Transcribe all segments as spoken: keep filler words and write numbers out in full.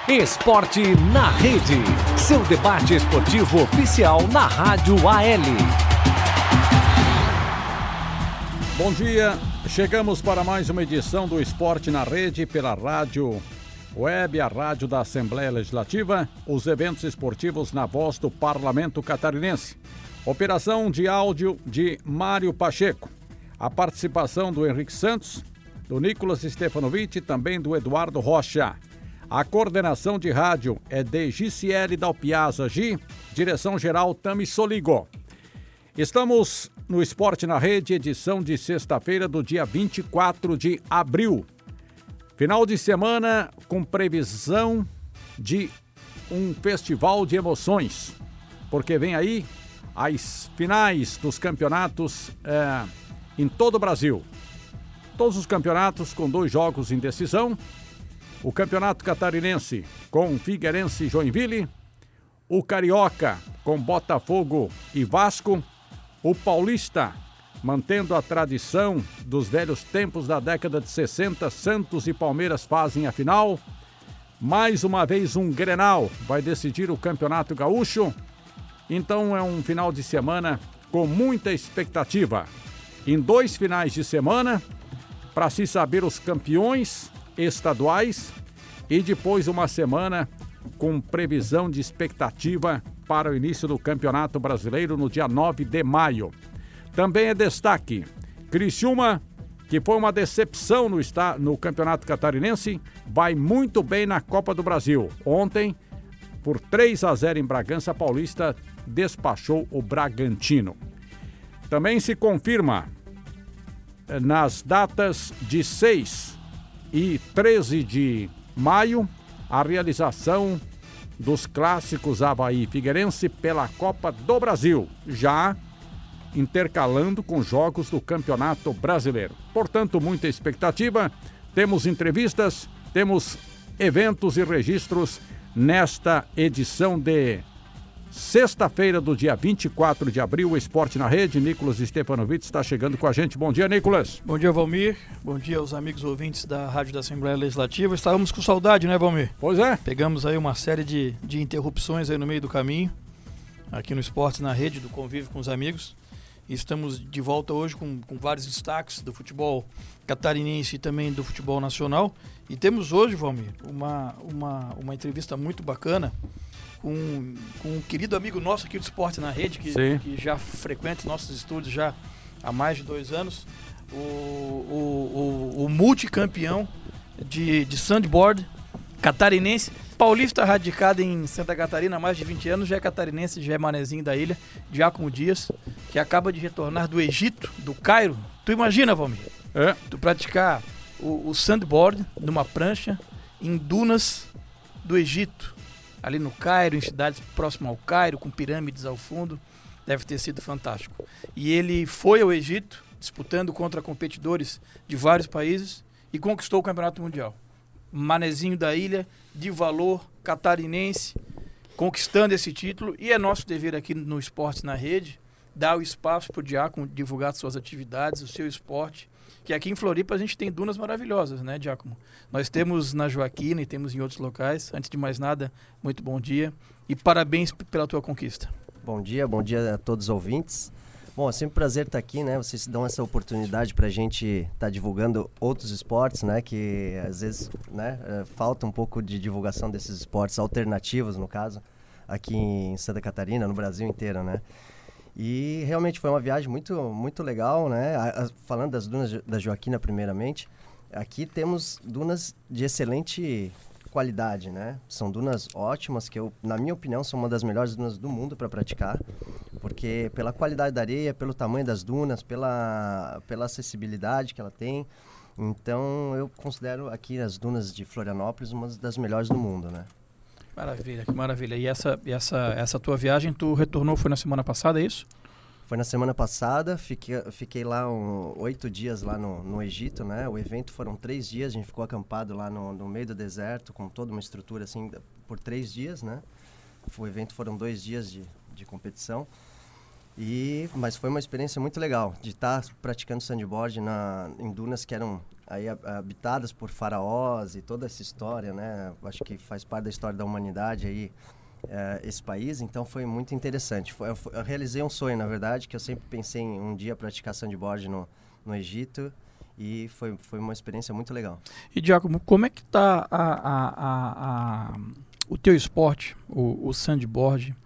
Esporte na Rede, seu debate esportivo oficial na Rádio A L. Bom dia, chegamos para mais uma edição do Esporte na Rede pela Rádio Web, a rádio da Assembleia Legislativa, os eventos esportivos na voz do Parlamento Catarinense. Operação de áudio de Mário Pacheco. A participação do Henrique Santos, do Nicolas Stefanovic e também do Eduardo Rocha. A coordenação de rádio é de Giciele Dalpiazza Gi, direção-geral Tami Soligo. Estamos no Esporte na Rede, edição de sexta-feira do dia vinte e quatro de abril. Final de semana com previsão de um festival de emoções, porque vem aí as finais dos campeonatos é, em todo o Brasil. Todos os campeonatos com dois jogos em decisão. O Campeonato Catarinense com Figueirense e Joinville, o Carioca com Botafogo e Vasco, o Paulista mantendo a tradição dos velhos tempos da década de sessenta, Santos e Palmeiras fazem a final. Mais uma vez um Grenal vai decidir o Campeonato Gaúcho. Então é um final de semana com muita expectativa. Em dois finais de semana, para se saber os campeões estaduais e depois uma semana com previsão de expectativa para o início do Campeonato Brasileiro no dia nove de maio. Também é destaque Criciúma, que foi uma decepção no, está, no Campeonato Catarinense, vai muito bem na Copa do Brasil. Ontem, por três a zero em Bragança, Paulista despachou o Bragantino. Também se confirma nas datas de seis e treze de maio a realização dos clássicos Avaí e Figueirense pela Copa do Brasil, já intercalando com jogos do Campeonato Brasileiro. Portanto, muita expectativa, temos entrevistas, temos eventos e registros nesta edição de sexta-feira do dia vinte e quatro de abril, o Esporte na Rede. Nicolas Stefanovic está chegando com a gente. Bom dia, Nicolas. Bom dia, Valmir. Bom dia aos amigos ouvintes da Rádio da Assembleia Legislativa. Estávamos com saudade, né, Valmir? Pois é. Pegamos aí uma série de, de interrupções aí no meio do caminho, aqui no Esporte na Rede, do convívio com os amigos. E estamos de volta hoje com, com vários destaques do futebol catarinense e também do futebol nacional. E temos hoje, Valmir, uma, uma, uma entrevista muito bacana com, com um querido amigo nosso aqui do Esporte na Rede, que, que já frequenta os nossos estúdios já há mais de dois anos, o, o, o, o multicampeão de, de sandboard catarinense, paulista radicado em Santa Catarina há mais de vinte anos, já é catarinense, já é manezinho da ilha, Giacomo Dias, que acaba de retornar do Egito, do Cairo. Tu imagina, Valmir? É. Tu praticar o, o sandboard numa prancha em dunas do Egito, ali no Cairo, em cidades próximas ao Cairo, com pirâmides ao fundo, deve ter sido fantástico. E ele foi ao Egito, disputando contra competidores de vários países e conquistou o Campeonato Mundial. Manezinho da ilha, de valor, catarinense, conquistando esse título, e é nosso dever aqui no Esporte na Rede dar o espaço para o Giacomo divulgar suas atividades, o seu esporte, que aqui em Floripa a gente tem dunas maravilhosas, né, Giacomo? Nós temos na Joaquina e temos em outros locais. Antes de mais nada, muito bom dia e parabéns pela tua conquista. Bom dia, bom dia a todos os ouvintes. Bom, é sempre um prazer estar aqui, né? Vocês dão essa oportunidade para a gente estar tá divulgando outros esportes, né? Que às vezes, né, falta um pouco de divulgação desses esportes alternativos, no caso, aqui em Santa Catarina, no Brasil inteiro, né? E realmente foi uma viagem muito, muito legal, né? A, a, falando das dunas da Joaquina primeiramente, aqui temos dunas de excelente qualidade, né? São dunas ótimas, que eu, na minha opinião, são uma das melhores dunas do mundo para praticar, porque pela qualidade da areia, pelo tamanho das dunas, pela, pela acessibilidade que ela tem. Então, eu considero aqui as dunas de Florianópolis uma das melhores do mundo, né? Maravilha, que maravilha. E essa, essa, essa tua viagem, tu retornou, foi na semana passada, é isso? Foi na semana passada, fiquei, fiquei lá um, oito dias lá no, no Egito, né? O evento foram três dias, a gente ficou acampado lá no, no meio do deserto, com toda uma estrutura assim, por três dias, né? O evento foram dois dias de, de competição. E, mas foi uma experiência muito legal, de estar praticando sandboard na, em dunas que eram aí habitadas por faraós e toda essa história, né? Acho que faz parte da história da humanidade aí, é, esse país, então foi muito interessante. Foi, eu, eu realizei um sonho, na verdade, que eu sempre pensei em um dia praticar sandboard no, no Egito, e foi, foi uma experiência muito legal. E, Giacomo, como é que está a, a, a, a, o teu esporte, o, o sandboard,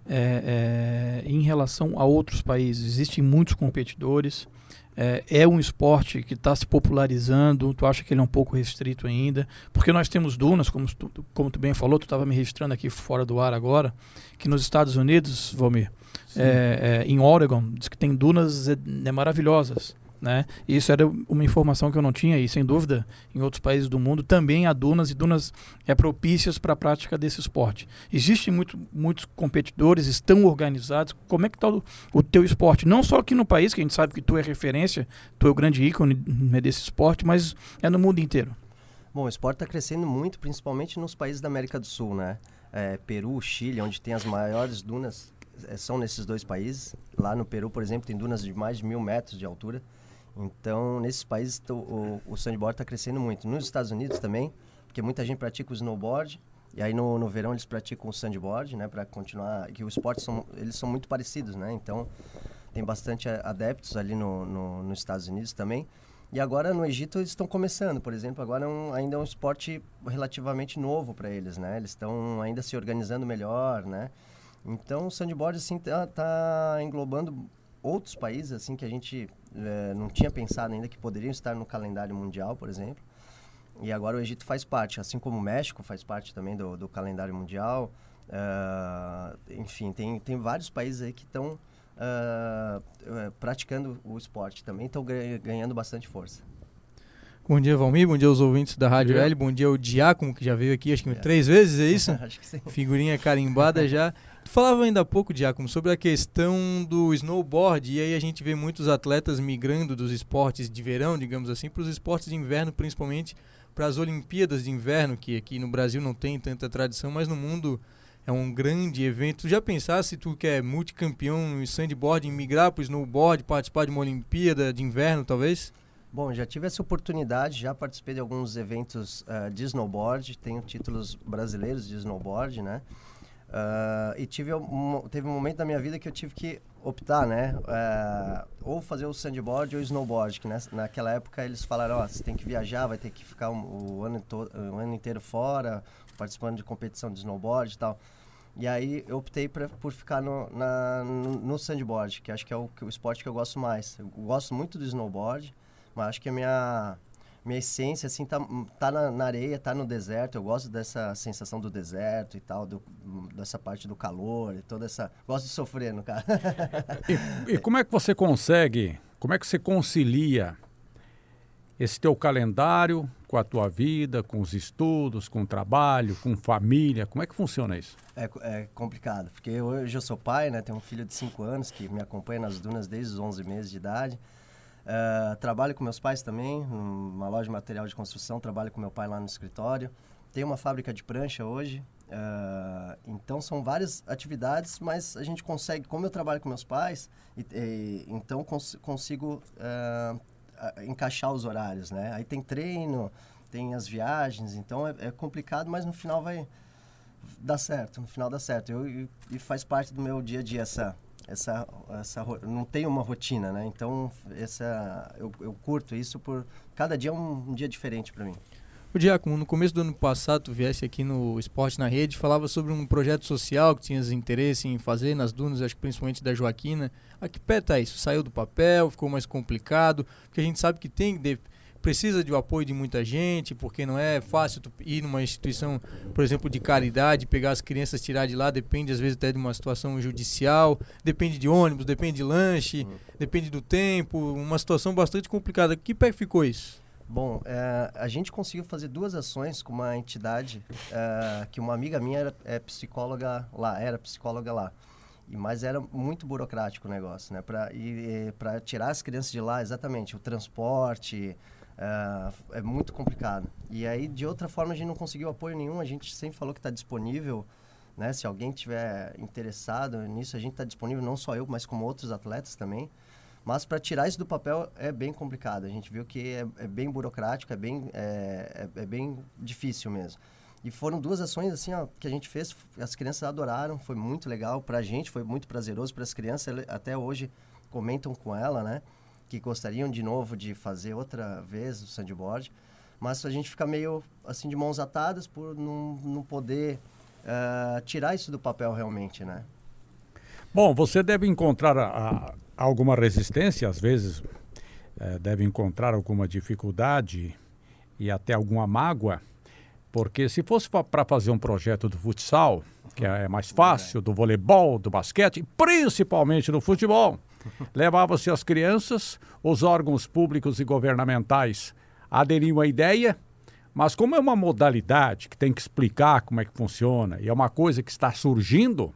é, é, em relação a outros países? Existem muitos competidores, é, é um esporte que está se popularizando, tu acha que ele é um pouco restrito ainda? Porque nós temos dunas, como tu, como tu bem falou, tu estava me registrando aqui fora do ar agora, que nos Estados Unidos, Valmir, é, é, em Oregon, diz que tem dunas é, é, maravilhosas. Né? E isso era uma informação que eu não tinha, e sem dúvida em outros países do mundo também há dunas, e dunas é propícias para a prática desse esporte. Existem muito, muitos competidores, estão organizados. Como é que está o, o teu esporte? Não só aqui no país, que a gente sabe que tu é referência, tu é o grande ícone desse esporte, mas é no mundo inteiro. Bom, o esporte está crescendo muito, principalmente nos países da América do Sul, né? É, Peru, Chile, onde tem as maiores dunas, é, são nesses dois países. Lá no Peru, por exemplo, tem dunas de mais de mil metros de altura. Então, nesses países, tô, o, o sandboard está crescendo muito. Nos Estados Unidos também, porque muita gente pratica o snowboard, e aí no, no verão eles praticam o sandboard, né, para continuar, que os esportes são, eles são muito parecidos, né, então tem bastante adeptos ali no, no, nos Estados Unidos também. E agora no Egito eles estão começando, por exemplo, agora é um, ainda é um esporte relativamente novo para eles, né, eles estão ainda se organizando melhor, né, então o sandboard assim tá, tá englobando outros países assim que a gente é, não tinha pensado ainda que poderiam estar no calendário mundial, por exemplo. E agora o Egito faz parte, assim como o México faz parte também do, do calendário mundial. Uh, enfim, tem, tem vários países aí que estão uh, uh, praticando o esporte também, estão ganhando bastante força. Bom dia, Valmir. Bom dia aos ouvintes da Rádio L. Bom dia ao Giacomo, que já veio aqui, acho que é. três vezes, é isso? Acho que sim. Figurinha carimbada já. Tu falava ainda há pouco, Giacomo, sobre a questão do snowboard, e aí a gente vê muitos atletas migrando dos esportes de verão, digamos assim, para os esportes de inverno, principalmente para as Olimpíadas de Inverno, que aqui no Brasil não tem tanta tradição, mas no mundo é um grande evento. Tu já pensaste, tu que é multicampeão no sandboard, em migrar para o snowboard, participar de uma Olimpíada de Inverno, talvez? Bom, já tive essa oportunidade, já participei de alguns eventos uh, de snowboard, tenho títulos brasileiros de snowboard, né? Uh, e tive um, teve um momento da minha vida que eu tive que optar, né? Uh, ou fazer o sandboard ou o snowboard, que nessa, naquela época eles falaram, ó, oh, você tem que viajar, vai ter que ficar um, o, ano to- o ano inteiro fora, participando de competição de snowboard e tal. E aí eu optei pra, por ficar no, na, no, no sandboard, que acho que é o, que, o esporte que eu gosto mais. Eu gosto muito do snowboard, mas acho que a minha... Minha essência, assim, tá, tá na, na areia, tá no deserto. Eu gosto dessa sensação do deserto e tal, do, dessa parte do calor e toda essa... Gosto de sofrer, no caso. E, e como é que você consegue, como é que você concilia esse teu calendário com a tua vida, com os estudos, com o trabalho, com família? Como é que funciona isso? É, é complicado, porque hoje eu sou pai, né? Tenho um filho de cinco anos que me acompanha nas dunas desde os onze meses de idade. Uh, trabalho com meus pais também, numa loja de material de construção, trabalho com meu pai lá no escritório. Tenho uma fábrica de prancha hoje, uh, então são várias atividades, mas a gente consegue, como eu trabalho com meus pais, e, e, então cons- consigo uh, uh, encaixar os horários, né? Aí tem treino, tem as viagens, então é, é complicado, mas no final vai dar certo, no final dá certo. Eu, e, e faz parte do meu dia a dia essa... Essa, essa, não tem uma rotina, né? Então, essa, eu, eu curto isso por... Cada dia é um, um dia diferente para mim. O Giacomo, no começo do ano passado, tu viesse aqui no Esporte na Rede, falava sobre um projeto social que tinhas interesse em fazer nas dunas, acho que principalmente da Joaquina. A que pé tá isso? Saiu do papel, ficou mais complicado? Porque a gente sabe que tem... De, precisa de o apoio de muita gente, porque não é fácil tu ir numa instituição, por exemplo, de caridade, pegar as crianças, tirar de lá, depende às vezes até de uma situação judicial, depende de ônibus, depende de lanche, uhum. depende do tempo, uma situação bastante complicada. Que pé ficou isso? Bom, é, a gente conseguiu fazer duas ações com uma entidade, é, que uma amiga minha era é, psicóloga lá, era psicóloga lá. Mas era muito burocrático o negócio, né? Para para tirar as crianças de lá, exatamente, o transporte... Uh, é muito complicado. E aí, de outra forma, a gente não conseguiu apoio nenhum. A gente sempre falou que está disponível, né? Se alguém tiver interessado nisso, a gente está disponível, não só eu, mas como outros atletas também. Mas para tirar isso do papel é bem complicado. A gente viu que é, é bem burocrático, é bem, é, é, é bem difícil mesmo. E foram duas ações assim, ó, que a gente fez, as crianças adoraram, foi muito legal. Para a gente foi muito prazeroso, para as crianças até hoje comentam com ela, né? Que gostariam de novo de fazer outra vez o sandboard. Mas a gente fica meio assim de mãos atadas por não, não poder uh, tirar isso do papel realmente, né? Bom, você deve encontrar a, a, alguma resistência, às vezes é, deve encontrar alguma dificuldade e até alguma mágoa, porque se fosse para fazer um projeto do futsal, que é mais fácil, do voleibol, do basquete, principalmente do futebol, levava-se as crianças, os órgãos públicos e governamentais aderiam à ideia, mas como é uma modalidade que tem que explicar como é que funciona e é uma coisa que está surgindo,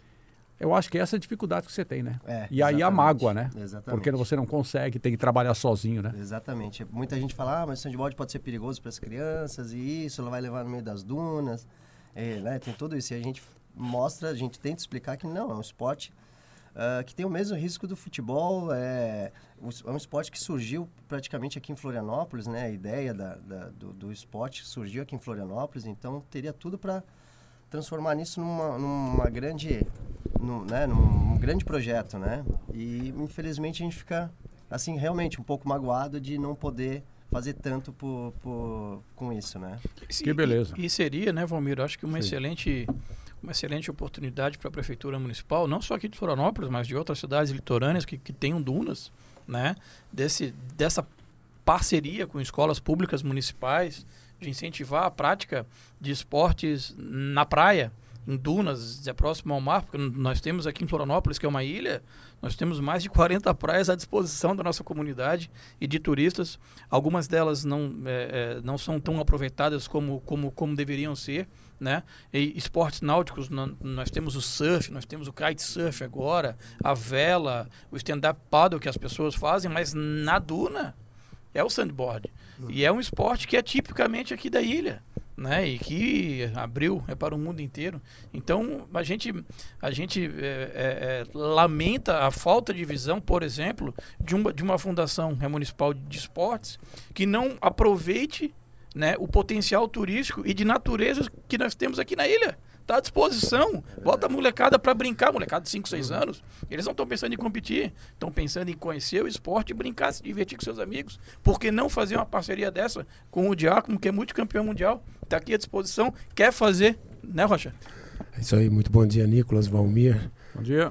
eu acho que essa é a dificuldade que você tem, né? É, e aí a mágoa, né? Exatamente. Porque você não consegue, tem que trabalhar sozinho, né? Exatamente. Muita gente fala, ah, mas o sandboard pode ser perigoso para as crianças e isso, ela vai levar no meio das dunas, é, né? Tem tudo isso. E a gente mostra, a gente tenta explicar que não, é um esporte uh, que tem o mesmo risco do futebol, é, é um esporte que surgiu praticamente aqui em Florianópolis, né? A ideia da, da, do, do esporte surgiu aqui em Florianópolis, então teria tudo para transformar nisso numa, numa grande, num, né, num grande projeto, né? E infelizmente a gente fica assim realmente um pouco magoado de não poder fazer tanto por, por, com isso, né? Que beleza. E, e seria, né, Valmir, acho que uma Sim. excelente uma excelente oportunidade para a prefeitura municipal, não só aqui de Florianópolis, mas de outras cidades litorâneas que, que tenham dunas, né? Desse, dessa parceria com escolas públicas municipais, de incentivar a prática de esportes na praia, em dunas, é próximo ao mar, porque nós temos aqui em Florianópolis, que é uma ilha, nós temos mais de quarenta praias à disposição da nossa comunidade e de turistas. Algumas delas não, é, é, não são tão aproveitadas como, como, como deveriam ser, né? E esportes náuticos, nós temos o surf, nós temos o kitesurf agora, a vela, o stand-up paddle que as pessoas fazem, mas na duna é o sandboard. Uhum. E é um esporte que é tipicamente aqui da ilha, né? E que abriu é para o mundo inteiro. Então a gente, a gente é, é, lamenta a falta de visão, por exemplo, de uma, de uma fundação municipal de esportes que não aproveite, né, o potencial turístico e de natureza que nós temos aqui na ilha. Está à disposição. Bota a molecada para brincar, molecada de cinco, seis anos. Eles não estão pensando em competir, estão pensando em conhecer o esporte, brincar, se divertir com seus amigos. Por que não fazer uma parceria dessa com o Diácono, que é multicampeão mundial? Está aqui à disposição, quer fazer, né, Rocha? É isso aí, muito bom dia, Nicolas, Valmir. Bom dia.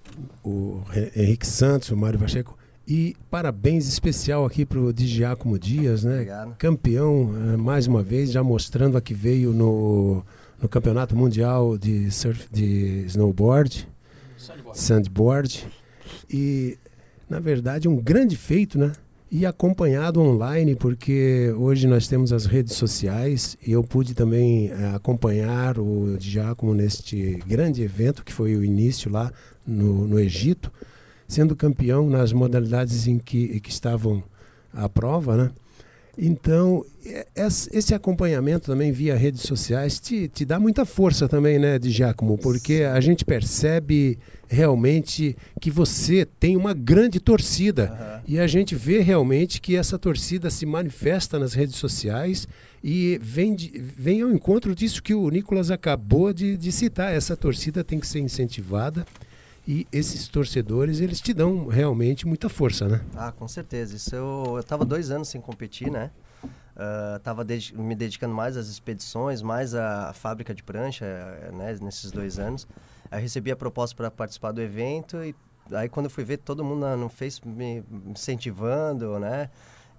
O Henrique Santos, o Mário Pacheco. E parabéns especial aqui para o Diácono Dias, né? Obrigado. Campeão, mais uma vez, já mostrando a que veio no... no Campeonato Mundial de, surf, de Snowboard, Sandboard. Sandboard, e na verdade um grande feito, né? E acompanhado online, porque hoje nós temos as redes sociais e eu pude também é, acompanhar o Diácono neste grande evento que foi o início lá no, no Egito, sendo campeão nas modalidades em que, em que estavam à prova, né? Então, esse acompanhamento também via redes sociais te, te dá muita força também, né, Diácono? Porque a gente percebe realmente que você tem uma grande torcida. Uhum. E a gente vê realmente que essa torcida se manifesta nas redes sociais e vem, de, vem ao encontro disso que o Nicolas acabou de, de citar. Essa torcida tem que ser incentivada. E esses torcedores, eles te dão realmente muita força, né? Ah, com certeza. Isso eu, eu tava dois anos sem competir, né? Uh, tava de, me dedicando mais às expedições, mais à, à fábrica de prancha, né? Nesses dois anos. Aí recebi a proposta para participar do evento e aí quando eu fui ver todo mundo no Face me incentivando, né?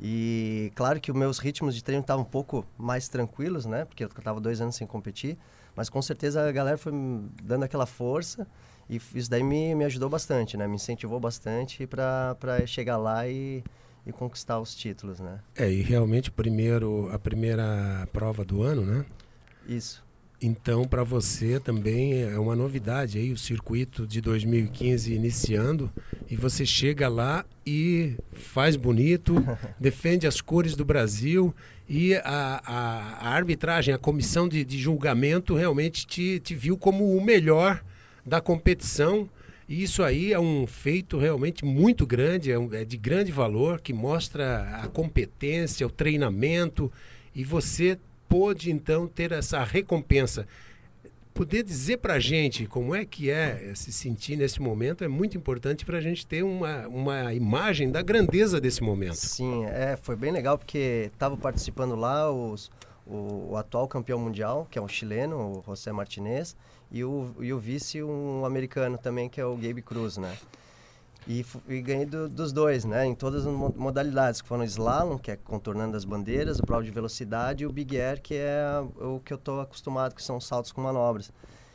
E claro que os meus ritmos de treino estavam um pouco mais tranquilos, né? Porque eu tava dois anos sem competir. Mas com certeza a galera foi dando aquela força. E isso daí me, me ajudou bastante, né? Me incentivou bastante para chegar lá e, e conquistar os títulos, né? É, e realmente primeiro, a primeira prova do ano, né? Isso. Então, para você também é uma novidade aí, o circuito de dois mil e quinze iniciando, e você chega lá e faz bonito, defende as cores do Brasil, e a, a, a arbitragem, a comissão de, de julgamento realmente te, te viu como o melhor da competição E isso aí é um feito realmente muito grande, é, um, é de grande valor, que mostra a competência, o treinamento, e você pôde então ter essa recompensa. Poder dizer para a gente como é que é se sentir nesse momento é muito importante para a gente ter uma, uma imagem da grandeza desse momento. Sim, é, foi bem legal porque estava participando lá os, o, o atual campeão mundial, que é um chileno, o José Martinez, e o, e o vice, um americano também, que é o Gabe Cruz, né? E, e ganhei do, dos dois, né? Em todas as modalidades, que foram o slalom, que é contornando as bandeiras, o prova de velocidade, e o big air, que é o que eu estou acostumado, que são saltos com manobras.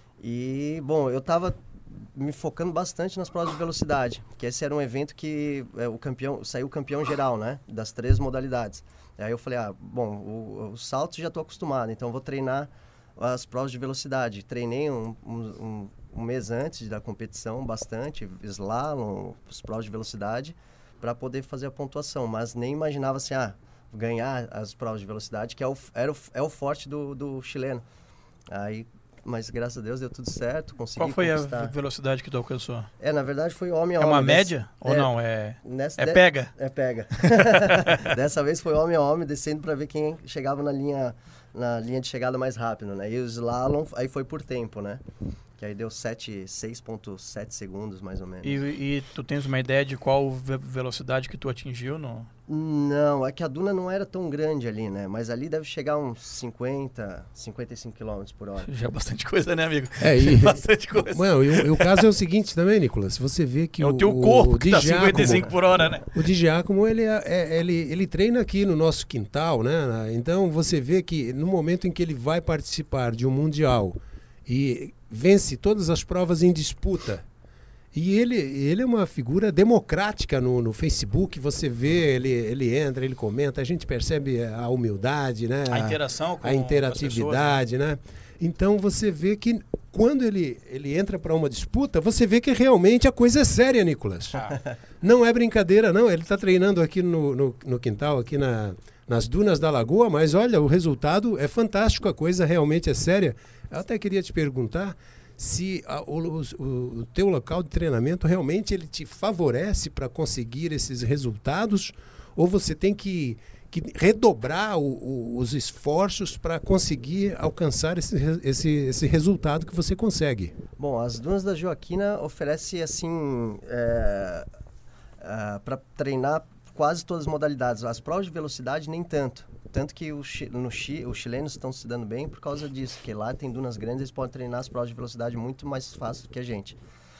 E, bom, eu estava me focando bastante nas provas de velocidade, que esse era um evento que é, o campeão, saiu campeão geral, né? Das três modalidades. Aí eu falei, ah, bom, o, o salto já estou acostumado, então vou treinar as provas de velocidade. Treinei um, um, um, um mês antes da competição, bastante, slalom, as provas de velocidade, para poder fazer a pontuação. Mas nem imaginava assim, ah, ganhar as provas de velocidade, que é o, era o, é o forte do, do chileno. Aí, mas graças a Deus deu tudo certo, consegui Qual foi conquistar. A velocidade que tu alcançou? É, na verdade foi homem a é homem. É uma Dessa, média? Ou é, não? É, nessa, é de, pega? É pega. Dessa vez foi homem a homem, descendo para ver quem chegava na linha, na linha de chegada mais rápido, né? E o slalom, aí foi por tempo, né? Que aí deu seis ponto sete segundos, mais ou menos. E, e tu tens uma ideia de qual velocidade que tu atingiu? No... Não, é que a duna não era tão grande ali, né? Mas ali deve chegar a uns cinquenta, cinquenta e cinco quilômetros por hora. Já é bastante coisa, né, amigo? É, e... bastante coisa. Mano, e, e o caso é o seguinte também, Nicolas. Você vê que é o... o teu corpo o que tá Di Giacomo, cinquenta e cinco por hora, né? O Di Giacomo, ele, é, ele, ele treina aqui no nosso quintal, né? Então, você vê que no momento em que ele vai participar de um mundial e vence todas as provas em disputa, e ele, ele é uma figura democrática no, no Facebook, você vê, ele, ele entra, ele comenta, a gente percebe a humildade, né? A interação com a interatividade, pessoas, né? Então você vê que quando ele, ele entra para uma disputa, você vê que realmente a coisa é séria, Nicolas. Ah. Não é brincadeira, não. Ele está treinando aqui no, no, no quintal, aqui na, nas dunas da Lagoa, mas olha, o resultado é fantástico, a coisa realmente é séria. Eu até queria te perguntar se a, o, o, o teu local de treinamento realmente ele te favorece para conseguir esses resultados, ou você tem que, que redobrar o, o, os esforços para conseguir alcançar esse, esse, esse resultado que você consegue? Bom, as dunas da Joaquina oferecem assim é, é, para treinar quase todas as modalidades. As provas de velocidade nem tanto. Tanto que o, no Chile, os chilenos estão se dando bem por causa disso, porque lá tem dunas grandes, eles podem treinar as provas de velocidade muito mais fácil do que a gente.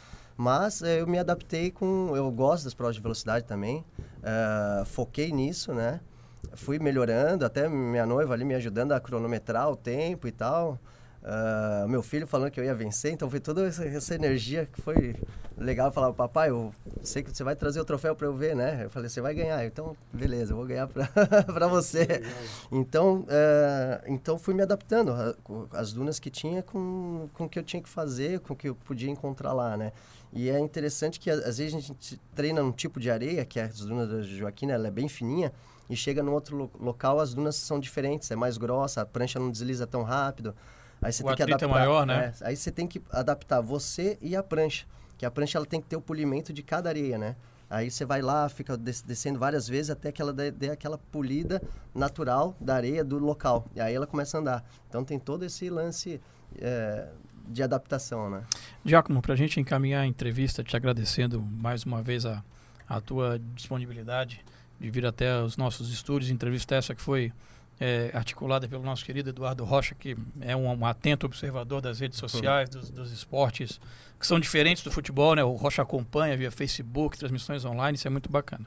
Mas eh, eu me adaptei com... Eu gosto das provas de velocidade também, uh, foquei nisso, né? Fui melhorando, até minha noiva ali me ajudando a cronometrar o tempo e tal. Uh, meu filho falando que eu ia vencer, então foi toda essa, essa energia que foi legal. Eu falava, papai, eu sei que você vai trazer o troféu para eu ver, né? Eu falei, você vai ganhar, então beleza, eu vou ganhar para você. Então, uh, então fui me adaptando às dunas que tinha com, com o que eu tinha que fazer, com o que eu podia encontrar lá, né? E é interessante que às vezes a gente treina num tipo de areia, que é as dunas da Joaquina, ela é bem fininha, e chega num outro lo- local, as dunas são diferentes, é mais grossa, a prancha não desliza tão rápido. Aí você o tem que atrito adaptar, é maior, né? É, aí você tem que adaptar você e a prancha, que a prancha ela tem que ter o polimento de cada areia, né? Aí você vai lá, fica des- descendo várias vezes até que ela dê, dê aquela polida natural da areia do local. E aí ela começa a andar. Então tem todo esse lance é, de adaptação, né? Giacomo, para a gente encaminhar a entrevista, te agradecendo mais uma vez a, a tua disponibilidade de vir até os nossos estúdios, entrevista essa que foi É, articulada pelo nosso querido Eduardo Rocha, que é um, um atento observador das redes sociais, dos, dos esportes que são diferentes do futebol, né? O Rocha acompanha via Facebook, transmissões online, isso é muito bacana.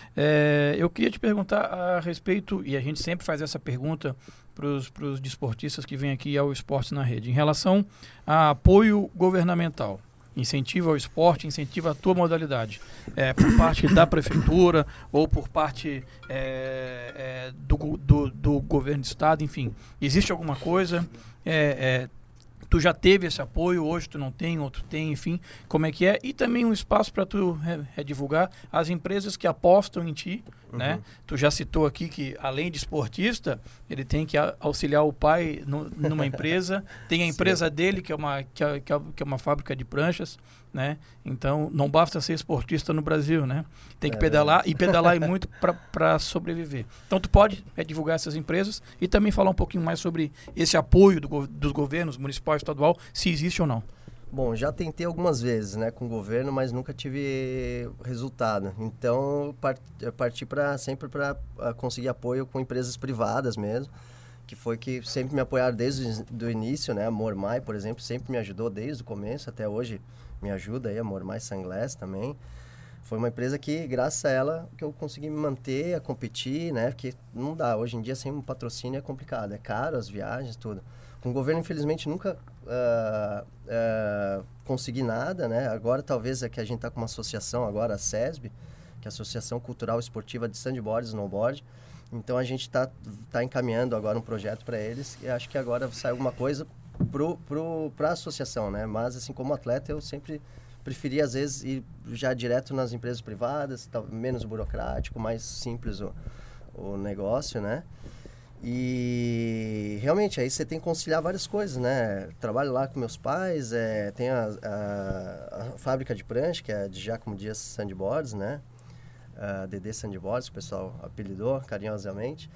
É, eu queria te perguntar a respeito, e a gente sempre faz essa pergunta para os desportistas que vêm aqui ao Esporte na Rede, em relação a apoio governamental. Incentivo ao esporte, incentivo à tua modalidade, é, por parte da prefeitura ou por parte é, é, do, do, do governo do estado, enfim. Existe alguma coisa? É, é, tu já teve esse apoio, hoje tu não tem, outro tem, enfim, como é que é? E também um espaço para tu é, é, divulgar as empresas que apostam em ti, uhum. né? Tu já citou aqui que, além de esportista, ele tem que auxiliar o pai no, numa empresa, tem a empresa dele, que é, uma, que, é, que é uma fábrica de pranchas, né? Então, não basta ser esportista no Brasil, né? Tem que É pedalar e pedalar e muito para sobreviver. Então, tu pode é, divulgar essas empresas e também falar um pouquinho mais sobre esse apoio do, dos governos municipal e estadual, se existe ou não. Bom, já tentei algumas vezes, né, com o governo, mas nunca tive resultado. Então, part, parti para sempre para conseguir apoio com empresas privadas mesmo, que foi que sempre me apoiaram desde o início, né? A Mormai, por exemplo, sempre me ajudou desde o começo, até hoje me ajuda aí, a Mormai Sunglass também. Foi uma empresa que, graças a ela, que eu consegui me manter, a competir, né? Porque não dá, hoje em dia sem um patrocínio é complicado, é caro as viagens, tudo. Com o governo, infelizmente, nunca uh, uh, consegui nada, né? Agora, talvez, é que a gente está com uma associação agora, a SESB, que é a Associação Cultural Esportiva de Sandboard e Snowboard. Então, a gente está tá encaminhando agora um projeto para eles e acho que agora sai alguma coisa para a associação, né? Mas, assim, como atleta, eu sempre preferi, às vezes, ir já direto nas empresas privadas, tá, menos burocrático, mais simples o, o negócio, né? E realmente aí você tem que conciliar várias coisas, né? Trabalho lá com meus pais, é, tem a, a, a fábrica de prancha, que é de Giacomo Dias Sandboards, né? A D D Sandboards, que o pessoal apelidou carinhosamente.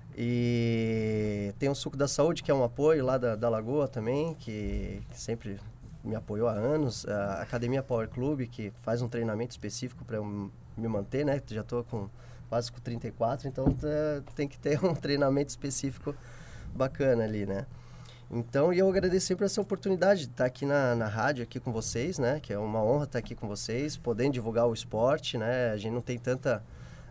E tem o Suco da Saúde, que é um apoio lá da, da Lagoa também, que, que sempre me apoiou há anos. A Academia Power Club, que faz um treinamento específico para eu me manter, né? Já estou com quase com trinta e quatro, então uh, tem que ter um treinamento específico bacana ali, né? Então, e eu agradeço por essa oportunidade de estar aqui na, na rádio, aqui com vocês, né? Que é uma honra estar aqui com vocês, podendo divulgar o esporte, né? A gente não tem tanta,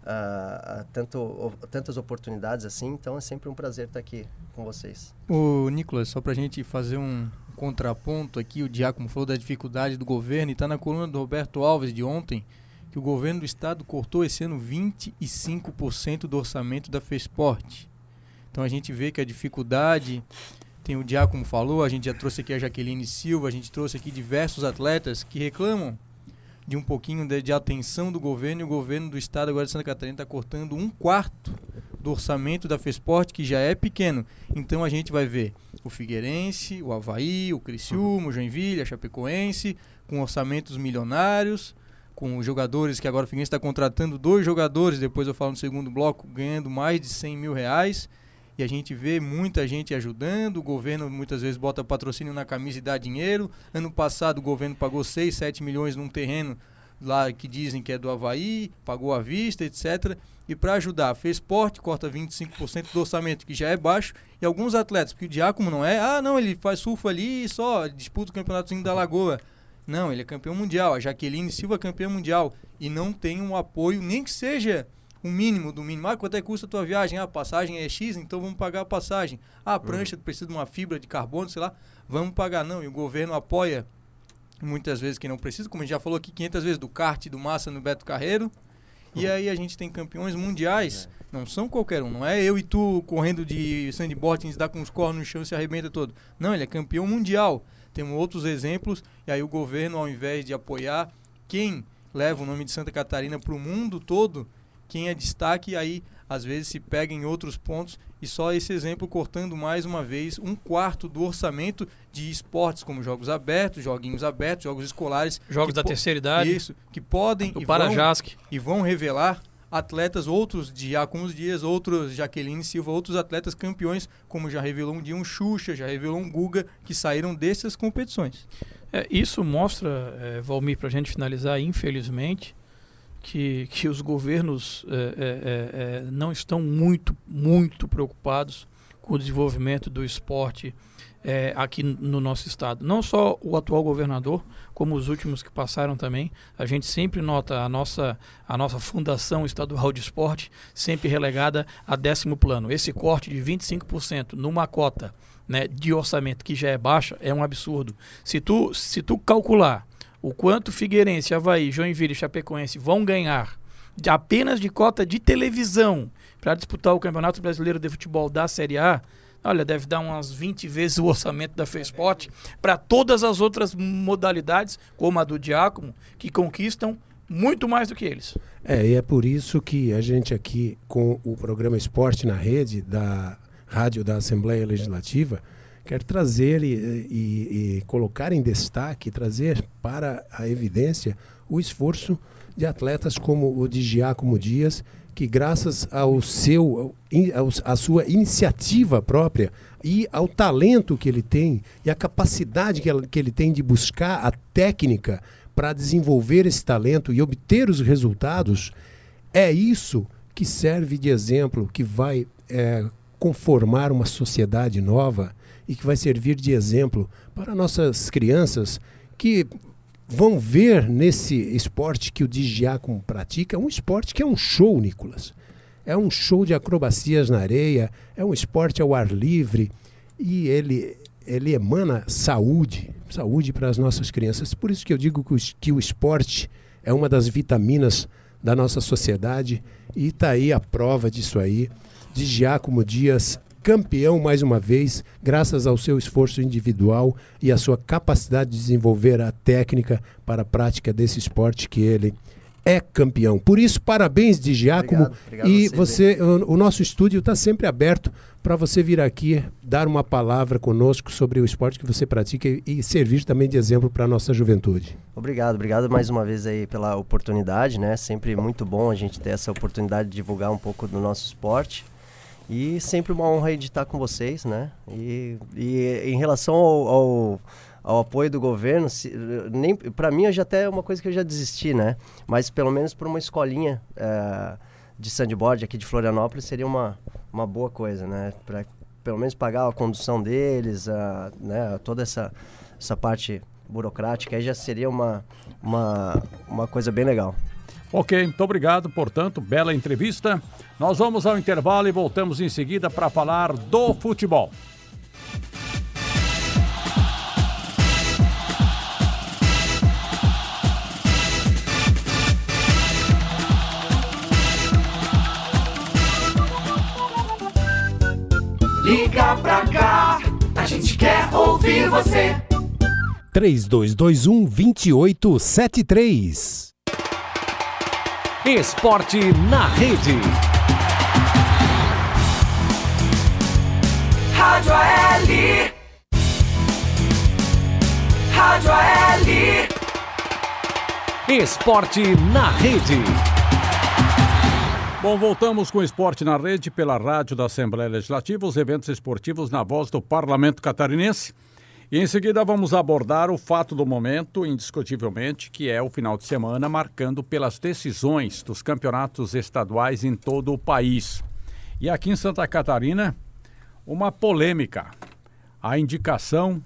uh, tanto, o, tantas oportunidades assim, então é sempre um prazer estar aqui com vocês. Ô, Nicolas, só pra gente fazer um contraponto aqui, o Diácono falou da dificuldade do governo e está na coluna do Roberto Alves de ontem, que o governo do estado cortou esse ano vinte e cinco por cento do orçamento da FESPORT. Então a gente vê que a dificuldade, tem o Diácono falou, a gente já trouxe aqui a Jaqueline Silva, a gente trouxe aqui diversos atletas que reclamam de um pouquinho de, de atenção do governo, e o governo do estado agora de Santa Catarina está cortando um quarto do orçamento da FESPORT, que já é pequeno. Então a gente vai ver o Figueirense, o Avaí, o Criciúma, o Joinville, a Chapecoense, com orçamentos milionários, com os jogadores que agora o Figueirense está contratando dois jogadores, depois eu falo no segundo bloco, ganhando mais de cem mil reais, e a gente vê muita gente ajudando, o governo muitas vezes bota patrocínio na camisa e dá dinheiro. Ano passado o governo pagou seis, sete milhões num terreno lá que dizem que é do Avaí, pagou à vista, etcétera. E para ajudar, a FESPORT corta vinte e cinco por cento do orçamento, que já é baixo, e alguns atletas, porque o Diácono não é, ah não, ele faz surf ali e só disputa o campeonatozinho da Lagoa. Não, ele é campeão mundial, a Jaqueline Silva é campeã mundial, e não tem um apoio, nem que seja o mínimo do mínimo. Ah, quanto é que custa a tua viagem? Ah, a passagem é X, então vamos pagar a passagem. Ah, a prancha precisa de uma fibra de carbono, sei lá, vamos pagar. Não, e o governo apoia muitas vezes que não precisa, como a gente já falou aqui quinhentas vezes, do kart e do massa no Beto Carreiro. E aí a gente tem campeões mundiais, não são qualquer um, não é eu e tu correndo de sandboard, a gente dá com os cornos no chão e se arrebenta todo. Não, ele é campeão mundial. Temos outros exemplos, e aí o governo, ao invés de apoiar quem leva o nome de Santa Catarina para o mundo todo, quem é destaque, aí às vezes se pega em outros pontos, e só esse exemplo cortando mais uma vez um quarto do orçamento de esportes como jogos abertos, joguinhos abertos, jogos escolares. Jogos da terceira idade. Isso, que podem e vão, Parajasc. e vão revelar atletas, outros de Diáconos Dias, outros Jaqueline Silva, outros atletas campeões, como já revelou um dia um Xuxa, já revelou um Guga, que saíram dessas competições. É, isso mostra, é, Valmir, para a gente finalizar, infelizmente, que, que os governos é, é, é, não estão muito, muito preocupados com o desenvolvimento do esporte é, aqui no nosso estado. Não só o atual governador, como os últimos que passaram também. A gente sempre nota a nossa, a nossa Fundação Estadual de Esporte sempre relegada a décimo plano. Esse corte de vinte e cinco por cento numa cota, né, de orçamento que já é baixa é um absurdo. Se tu, se tu calcular o quanto Figueirense, Avaí, Joinville e Chapecoense vão ganhar de apenas de cota de televisão para disputar o Campeonato Brasileiro de Futebol da Série A, olha, deve dar umas vinte vezes o orçamento da FESPORT para todas as outras modalidades, como a do Diácono, que conquistam muito mais do que eles. É, e é por isso que a gente aqui, com o programa Esporte na Rede, da Rádio da Assembleia Legislativa, quero trazer e, e, e colocar em destaque, trazer para a evidência o esforço de atletas como o de Giacomo Dias, que graças ao seu, à sua iniciativa própria e ao talento que ele tem e à capacidade que, ela, que ele tem de buscar a técnica para desenvolver esse talento e obter os resultados, é isso que serve de exemplo, que vai é, conformar uma sociedade nova e que vai servir de exemplo para nossas crianças que vão ver nesse esporte que o Di Giacomo pratica, um esporte que é um show, Nicolas. É um show de acrobacias na areia, é um esporte ao ar livre e ele, ele emana saúde, saúde para as nossas crianças. Por isso que eu digo que o, que o esporte é uma das vitaminas da nossa sociedade e está aí a prova disso aí. Di Giacomo Dias, campeão mais uma vez, graças ao seu esforço individual e à sua capacidade de desenvolver a técnica para a prática desse esporte que ele é campeão. Por isso, parabéns, Di Giacomo. Obrigado, obrigado e você, você o, o nosso estúdio está sempre aberto para você vir aqui dar uma palavra conosco sobre o esporte que você pratica e, e servir também de exemplo para a nossa juventude. Obrigado, obrigado mais uma vez aí pela oportunidade, né? Sempre muito bom a gente ter essa oportunidade de divulgar um pouco do nosso esporte. E sempre uma honra de estar com vocês, né? E, e em relação ao, ao, ao apoio do governo, se, nem para mim já até é uma coisa que eu já desisti, né? Mas pelo menos por uma escolinha é, de sandboard aqui de Florianópolis seria uma, uma boa coisa, né? Para pelo menos pagar a condução deles, a, né? Toda essa, essa parte burocrática aí já seria uma, uma, uma coisa bem legal. Ok, muito obrigado, portanto, bela entrevista. Nós vamos ao intervalo e voltamos em seguida para falar do futebol. Liga pra cá, a gente quer ouvir você. três dois dois um, dois oito sete três. Esporte na Rede. Rádio A L. Rádio A L. Esporte na Rede. Bom, voltamos com o Esporte na Rede pela Rádio da Assembleia Legislativa, os eventos esportivos na voz do Parlamento Catarinense. E em seguida vamos abordar o fato do momento, indiscutivelmente, que é o final de semana marcando pelas decisões dos campeonatos estaduais em todo o país. E aqui em Santa Catarina, uma polêmica. A indicação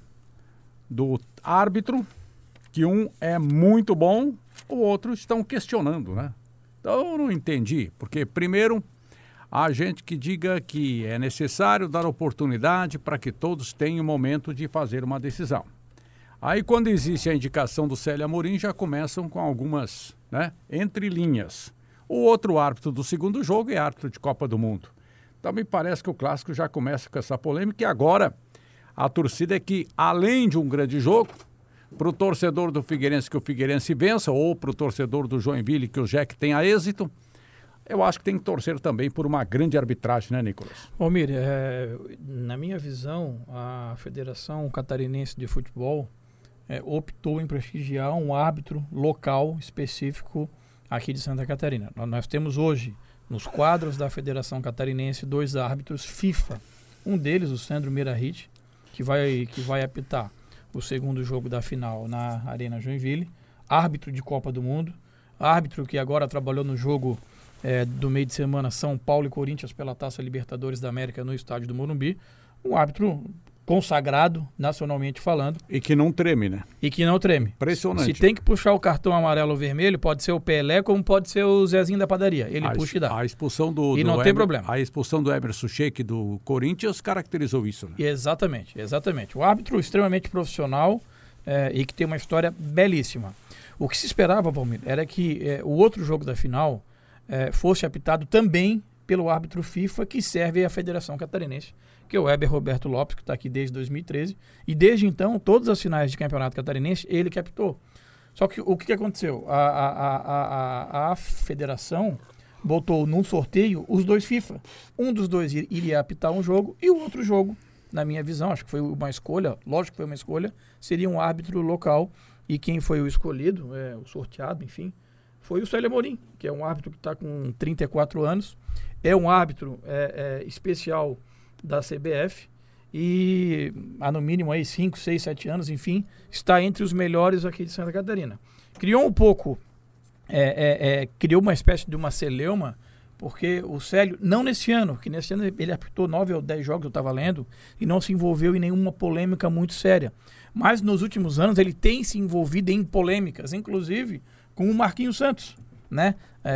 do árbitro, que um é muito bom, o outro estão questionando, né? Então eu não entendi, porque primeiro há gente que diga que é necessário dar oportunidade para que todos tenham o momento de fazer uma decisão. Aí quando existe a indicação do Célio Amorim, já começam com algumas, né, entrelinhas. O outro árbitro do segundo jogo é árbitro de Copa do Mundo. Então me parece que o clássico já começa com essa polêmica e agora a torcida é que, além de um grande jogo, para o torcedor do Figueirense que o Figueirense vença ou para o torcedor do Joinville que o Jack tenha êxito, eu acho que tem que torcer também por uma grande arbitragem, né, Nicolas? Almir, é, na minha visão, a Federação Catarinense de Futebol é, optou em prestigiar um árbitro local específico aqui de Santa Catarina. Nós, nós temos hoje, nos quadros da Federação Catarinense, dois árbitros FIFA. Um deles, o Sandro Meirahit, que vai, que vai apitar o segundo jogo da final na Arena Joinville, árbitro de Copa do Mundo, árbitro que agora trabalhou no jogo É, do meio de semana São Paulo e Corinthians pela Taça Libertadores da América no estádio do Morumbi, um árbitro consagrado, nacionalmente falando. E que não treme, né? E que não treme. Impressionante. Se tem que puxar o cartão amarelo ou vermelho, pode ser o Pelé, como pode ser o Zezinho da padaria. Ele a puxa e dá. A expulsão do, e do não Emer, tem problema. A expulsão do Emerson Sheik do Corinthians caracterizou isso, né? Exatamente, exatamente. O árbitro extremamente profissional é, e que tem uma história belíssima. O que se esperava, Valmir, era que é, o outro jogo da final É, fosse apitado também pelo árbitro FIFA que serve à Federação Catarinense, que é o Heber Roberto Lopes, que está aqui desde dois mil e treze, e desde então, todas as finais de campeonato catarinense, ele que apitou. Só que o que, que aconteceu? A, a, a, a, a federação botou num sorteio os dois FIFA. Um dos dois iria apitar um jogo e o outro jogo na minha visão, acho que foi uma escolha, lógico que foi uma escolha, seria um árbitro local, e quem foi o escolhido, é, o sorteado, enfim, foi o Célio Amorim, que é um árbitro que está com trinta e quatro anos, é um árbitro é, é, especial da C B F, e há no mínimo aí cinco, seis, sete anos, enfim, está entre os melhores aqui de Santa Catarina. Criou um pouco, é, é, é, criou uma espécie de uma celeuma, porque o Célio, não nesse ano, porque nesse ano ele apitou nove ou dez jogos, eu estava lendo, e não se envolveu em nenhuma polêmica muito séria. Mas nos últimos anos ele tem se envolvido em polêmicas, inclusive com o Marquinhos Santos, né?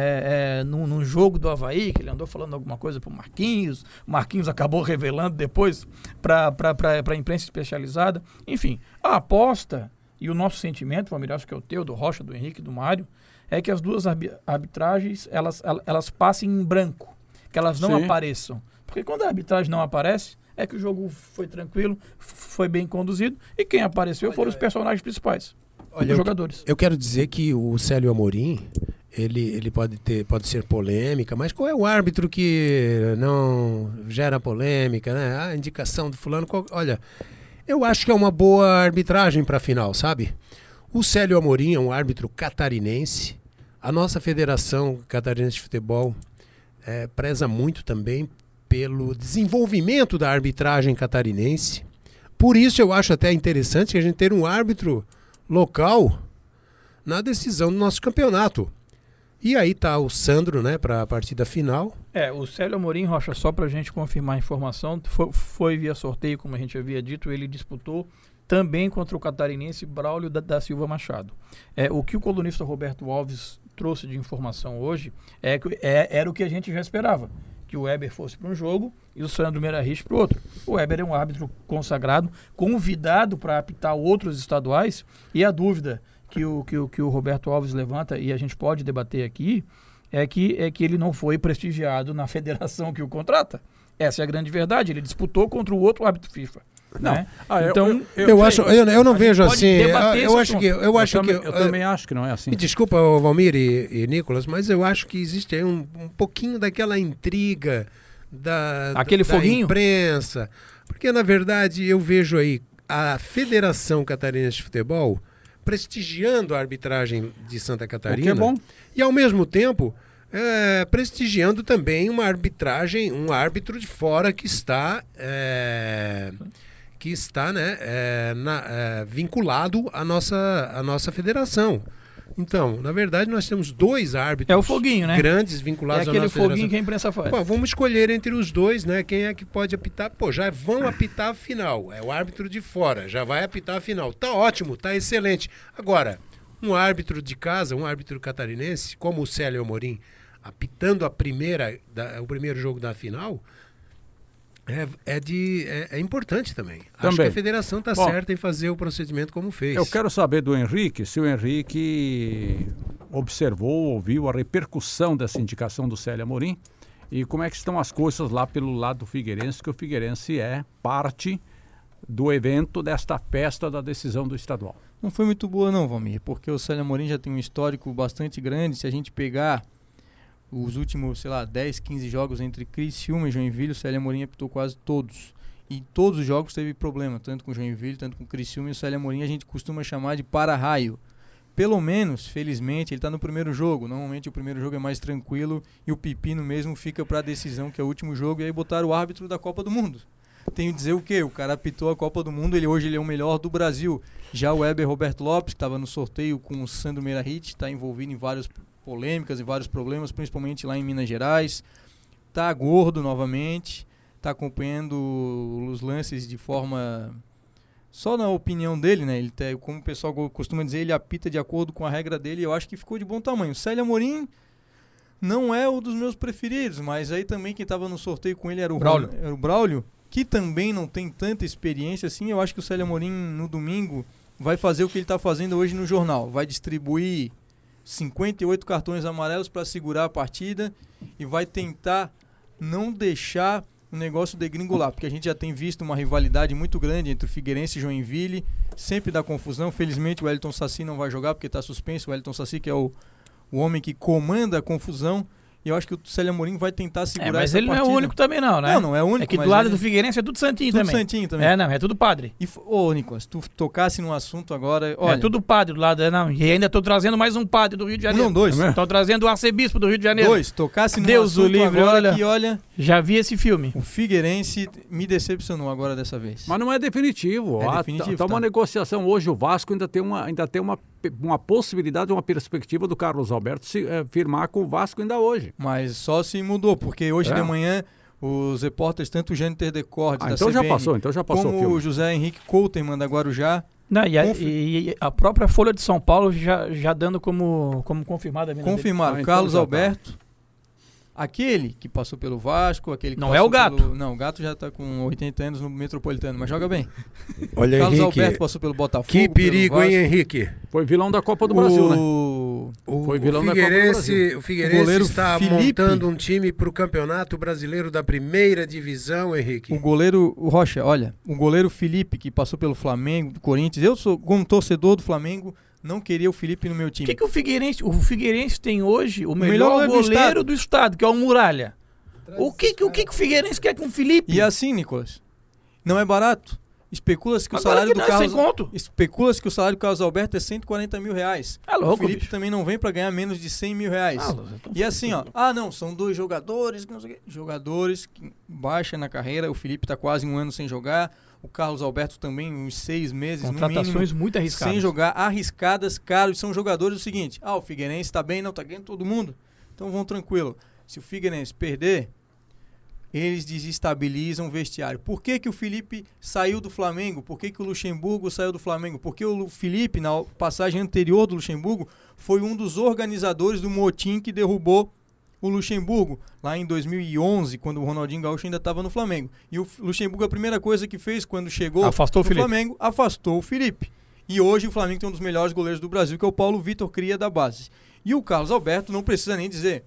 É, é, num, num jogo do Avaí, que ele andou falando alguma coisa pro Marquinhos, o Marquinhos acabou revelando depois para a imprensa especializada. Enfim, a aposta e o nosso sentimento, Valmir, acho que é o teu, do Rocha, do Henrique, do Mário, é que as duas arbitragens, elas, elas passem em branco, que elas não Sim. apareçam. Porque quando a arbitragem não aparece, é que o jogo foi tranquilo, foi bem conduzido, e quem apareceu olha, foram os personagens principais, olha, os jogadores. Eu, eu quero dizer que o Célio Amorim, ele, ele pode, ter, pode ser polêmica, mas qual é o árbitro que não gera polêmica, né? A indicação do fulano, qual, olha, eu acho que é uma boa arbitragem para a final, sabe? O Célio Amorim é um árbitro catarinense. A nossa Federação Catarinense de Futebol é, preza muito também pelo desenvolvimento da arbitragem catarinense. Por isso eu acho até interessante a gente ter um árbitro local na decisão do nosso campeonato. E aí tá o Sandro, né, para a partida final. É, o Célio Amorim, Rocha, só para a gente confirmar a informação, foi, foi via sorteio, como a gente havia dito, ele disputou também contra o catarinense Braulio da, da Silva Machado. É, o que o colunista Roberto Alves trouxe de informação hoje é que é, era o que a gente já esperava, que o Weber fosse para um jogo e o Sandro Meirahit para o outro. O Weber é um árbitro consagrado, convidado para apitar outros estaduais, e a dúvida que o, que, o, que o Roberto Alves levanta, e a gente pode debater aqui, é que, é que ele não foi prestigiado na federação que o contrata. Essa é a grande verdade. Ele disputou contra o outro árbitro FIFA. Não. Né? Ah, então eu, eu, eu acho, eu, eu não vejo assim. Eu, eu acho que eu acho eu que também, eu, eu também acho que não é assim. Desculpa, Valmir e, e Nicolas, mas eu acho que existe aí um, um pouquinho daquela intriga da, Aquele da foguinho? imprensa, porque na verdade eu vejo aí a Federação Catarinense de Futebol prestigiando a arbitragem de Santa Catarina, o que é bom. E ao mesmo tempo é, prestigiando também uma arbitragem, um árbitro de fora que está é, que está né, é, na, é, vinculado à nossa, à nossa federação. Então, na verdade, nós temos dois árbitros é o foguinho, né? grandes vinculados à nossa federação. É aquele foguinho que a imprensa faz. Pô, vamos escolher entre os dois, né? Quem é que pode apitar? Pô, já vão apitar a final. É o árbitro de fora, já vai apitar a final. Tá ótimo, tá excelente. Agora, um árbitro de casa, um árbitro catarinense, como o Célio Amorim, apitando a primeira, da, o primeiro jogo da final, é, é, de, é, é importante também. também. Acho que a federação está certa em fazer o procedimento como fez. Eu quero saber do Henrique, se o Henrique observou, ouviu a repercussão dessa indicação do Célio Amorim e como é que estão as coisas lá pelo lado do Figueirense, que o Figueirense é parte do evento desta festa da decisão do estadual. Não foi muito boa não, Valmir, porque o Célio Amorim já tem um histórico bastante grande. Se a gente pegar os últimos, sei lá, dez, quinze jogos entre Criciúma e Joinville, o Célio Amorim apitou quase todos. E todos os jogos teve problema, tanto com Joinville, tanto com Criciúma, e o Célio Amorim a gente costuma chamar de para-raio. Pelo menos, felizmente, ele está no primeiro jogo. Normalmente o primeiro jogo é mais tranquilo e o pepino mesmo fica para a decisão, que é o último jogo, e aí botaram o árbitro da Copa do Mundo. Tenho que dizer o quê? O cara apitou a Copa do Mundo, ele hoje ele é o melhor do Brasil. Já o Weber Roberto Lopes, que estava no sorteio com o Sandro Meirahit, está envolvido em várias polêmicas e vários problemas, principalmente lá em Minas Gerais. Tá gordo novamente, tá acompanhando os lances de forma só na opinião dele, né? Ele tá, como o pessoal costuma dizer, ele apita de acordo com a regra dele, e eu acho que ficou de bom tamanho. O Célio Amorim não é um dos meus preferidos, mas aí também quem estava no sorteio com ele era o Braulio. Era o Braulio, que também não tem tanta experiência assim. Eu acho que o Célio Amorim no domingo vai fazer o que ele está fazendo hoje no jornal, vai distribuir cinquenta e oito cartões amarelos para segurar a partida e vai tentar não deixar o negócio degringolar, porque a gente já tem visto uma rivalidade muito grande entre o Figueirense e Joinville, sempre dá confusão. Felizmente o Wellington Saci não vai jogar porque está suspenso, o Wellington Saci, que é o, o homem que comanda a confusão, E eu acho que o Célio Amorim vai tentar segurar é, mas essa ele partida. não é o único também não, né? Não, não é o único. É que do mas lado ele... do Figueirense é tudo santinho tudo também. santinho também. É, não, é tudo padre. E, ô, Nicolas, tu tocasse num assunto agora... Olha, é tudo padre do lado, é, não. E ainda tô trazendo mais um padre do Rio de Janeiro. Não, dois. Tô trazendo o arcebispo do Rio de Janeiro. Dois, tocasse num Deus o assunto livre, agora olha. que, olha... Já vi esse filme. O Figueirense me decepcionou agora dessa vez. Mas não é definitivo. É Ah, definitivo, tá, tá uma tá. negociação. Hoje o Vasco ainda tem uma, ainda tem uma, uma possibilidade, uma perspectiva do Carlos Alberto se eh, firmar com o Vasco ainda hoje. Mas só se mudou, porque hoje É. de manhã os repórteres, tanto o Jâniter Decordes Ah, da então C B N, já passou, então já passou o como filme. o José Henrique Couteman da Guarujá, Não, e, a, Confi- e a própria Folha de São Paulo já, já dando como, como confirmada a vinda dele. confirmaram. Ah, então Carlos já tá. Alberto, aquele que passou pelo Vasco, aquele que Não passou é o Gato. pelo- Não, o Gato já tá com oitenta anos no Metropolitano, mas joga bem. Olha, Carlos Henrique, Alberto passou pelo Botafogo. que pelo perigo, hein, Vasco. Henrique? Foi vilão da Copa do Brasil, né? o... O, Foi vilão o da Copa do Figueirense, Brasil. o Figueirense O goleiro está Felipe. montando um time para o Campeonato Brasileiro da Primeira Divisão, Henrique. O goleiro, o Rocha, olha, o goleiro Felipe, que passou pelo Flamengo, do Corinthians, eu sou, como torcedor do Flamengo, não queria o Felipe no meu O time. que, que o Figueirense, o Figueirense tem hoje o melhor, melhor goleiro do goleiro estado. do estado, que é o Muralha. O que, que, o que, que o Figueirense quer com o Felipe? E assim, Nicolas, não é barato. Especula-se que o Agora salário que do não, Carlos... sem conto. Especula-se que o salário do Carlos Alberto é cento e quarenta mil reais. É louco, o Felipe bicho. também não vem pra ganhar menos de cem mil reais. Ah, então E assim, ó, ah não, são dois jogadores, que não sei o quê. Jogadores que baixa na carreira, o Felipe tá quase um ano sem jogar, o Carlos Alberto também uns seis meses no mínimo. Contratações muito arriscadas. Sem jogar, arriscadas, caros, são jogadores do seguinte, ah, o Figueirense tá bem, não tá ganhando todo mundo, então vão tranquilo. Se o Figueirense perder, eles desestabilizam o vestiário. Por que que o Felipe saiu do Flamengo? Por que que o Luxemburgo saiu do Flamengo? Porque o Lu- Felipe, na passagem anterior do Luxemburgo, foi um dos organizadores do motim que derrubou o Luxemburgo, lá em dois mil e onze, quando o Ronaldinho Gaúcho ainda estava no Flamengo. E o F- Luxemburgo, a primeira coisa que fez quando chegou Afastou o no Felipe. Flamengo, afastou o Felipe. E hoje o Flamengo tem um dos melhores goleiros do Brasil, que é o Paulo Vitor Cria da base. E o Carlos Alberto, não precisa nem dizer,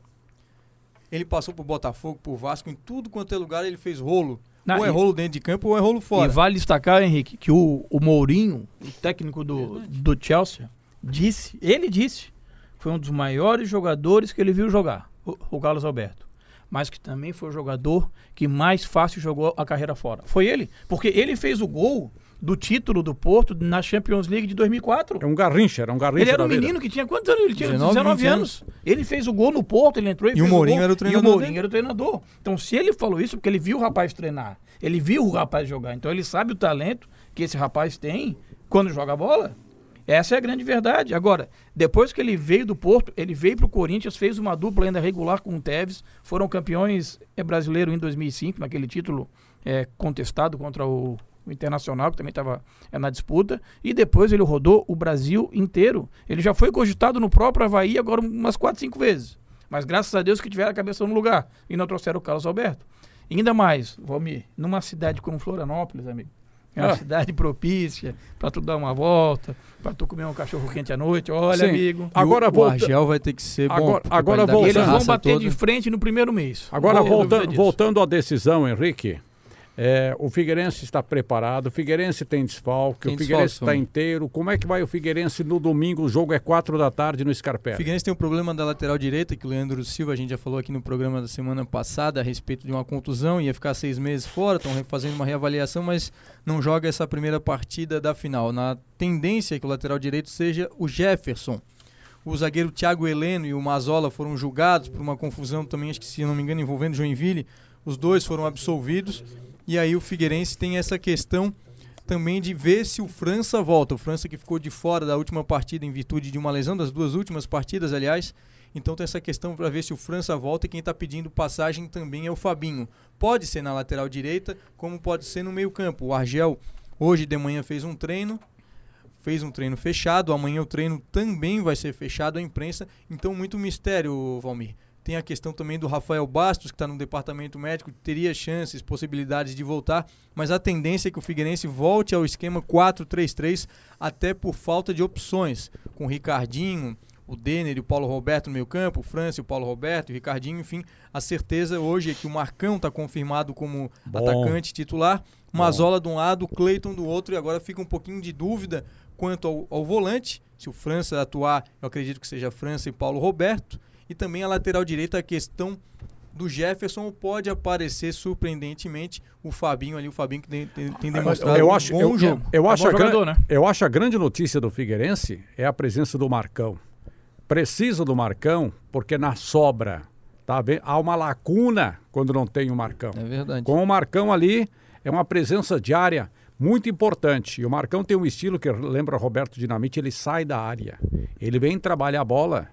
ele passou por Botafogo, por Vasco, em tudo quanto é lugar ele fez rolo. Não, ou é e- rolo dentro de campo ou é rolo fora. E vale destacar, Henrique, que o, o Mourinho, o técnico do, do Chelsea, disse, ele disse, foi um dos maiores jogadores que ele viu jogar, o, o Carlos Alberto. Mas que também foi o jogador que mais fácil jogou a carreira fora. Foi ele, porque ele fez o gol do título do Porto na Champions League de dois mil e quatro. É um garrincha, era um garrincha Ele era um da vida. menino que tinha quantos anos? Ele tinha dezenove, dezenove vinte anos. Ele fez o gol no Porto, ele entrou e, E o fez Mourinho gol. era o E treinador o Mourinho dele. era o treinador. Então, se ele falou isso, porque ele viu o rapaz treinar, ele viu o rapaz jogar, então ele sabe o talento que esse rapaz tem quando joga bola. Essa é a grande verdade. Agora, depois que ele veio do Porto, ele veio para o Corinthians, fez uma dupla ainda regular com o Tevez, foram campeões é, brasileiro em dois mil e cinco, naquele título é, contestado contra o, o Internacional, que também estava é, na disputa, e depois ele rodou o Brasil inteiro. Ele já foi cogitado no próprio Avaí agora umas quatro, cinco vezes. Mas graças a Deus que tiveram a cabeça no lugar e não trouxeram o Carlos Alberto. E ainda mais, Valmir, numa cidade como Florianópolis, amigo, é uma Ah. cidade propícia para tu dar uma volta, para tu comer um cachorro quente à noite. Olha, Sim. amigo. Agora o, o volta- Argel vai ter que ser bom. Agora- porque a agora qualidade voltando- Eles dessa vão raça bater toda- de frente no primeiro mês. Agora, Não tenho volta- dúvida disso. voltando à decisão, Henrique, é, o Figueirense está preparado, o Figueirense tem desfalque, Tem o Figueirense desfalque, está inteiro. Como é que vai o Figueirense no domingo? O jogo é quatro da tarde no O Scarpelli. Figueirense tem um problema da lateral direita, que o Leandro Silva, a gente já falou aqui no programa da semana passada a respeito de uma contusão, ia ficar seis meses fora, estão fazendo uma reavaliação, mas não joga essa primeira partida da final. Na tendência é que o lateral direito seja o Jefferson. O zagueiro Thiago Heleno e o Mazola foram julgados por uma confusão também, acho que se não me engano, envolvendo Joinville. Os dois foram absolvidos. E aí o Figueirense tem essa questão também de ver se o França volta. O França que ficou de fora da última partida em virtude de uma lesão, das duas últimas partidas, aliás. Então tem essa questão para ver se o França volta, e quem está pedindo passagem também é o Fabinho. Pode ser na lateral direita, como pode ser no meio campo. O Argel hoje de manhã fez um treino, fez um treino fechado, amanhã o treino também vai ser fechado à imprensa, então muito mistério, Valmir. Tem a questão também do Rafael Bastos, que está no departamento médico, teria chances, possibilidades de voltar, mas a tendência é que o Figueirense volte ao esquema quatro três três, até por falta de opções, com o Ricardinho, o Denner e o Paulo Roberto no meio campo, o França e o Paulo Roberto, o Ricardinho, enfim, a certeza hoje é que o Marcão está confirmado como Bom. atacante titular, Mazola de um lado, Cleiton do outro, e agora fica um pouquinho de dúvida quanto ao, ao volante, se o França atuar, eu acredito que seja França e Paulo Roberto, E também a lateral direita, a questão do Jefferson, pode aparecer surpreendentemente o Fabinho ali, o Fabinho que tem, tem, tem demonstrado eu um acho, bom eu, jogo. Eu, eu, acho é um a jogador, gran, né? eu acho a grande notícia do Figueirense é a presença do Marcão. Precisa do Marcão, porque na sobra, tá bem? Há uma lacuna quando não tem o Marcão. É verdade. Com o Marcão ali, é uma presença diária muito importante. E o Marcão tem um estilo que lembra Roberto Dinamite, ele sai da área. Ele vem trabalhar a bola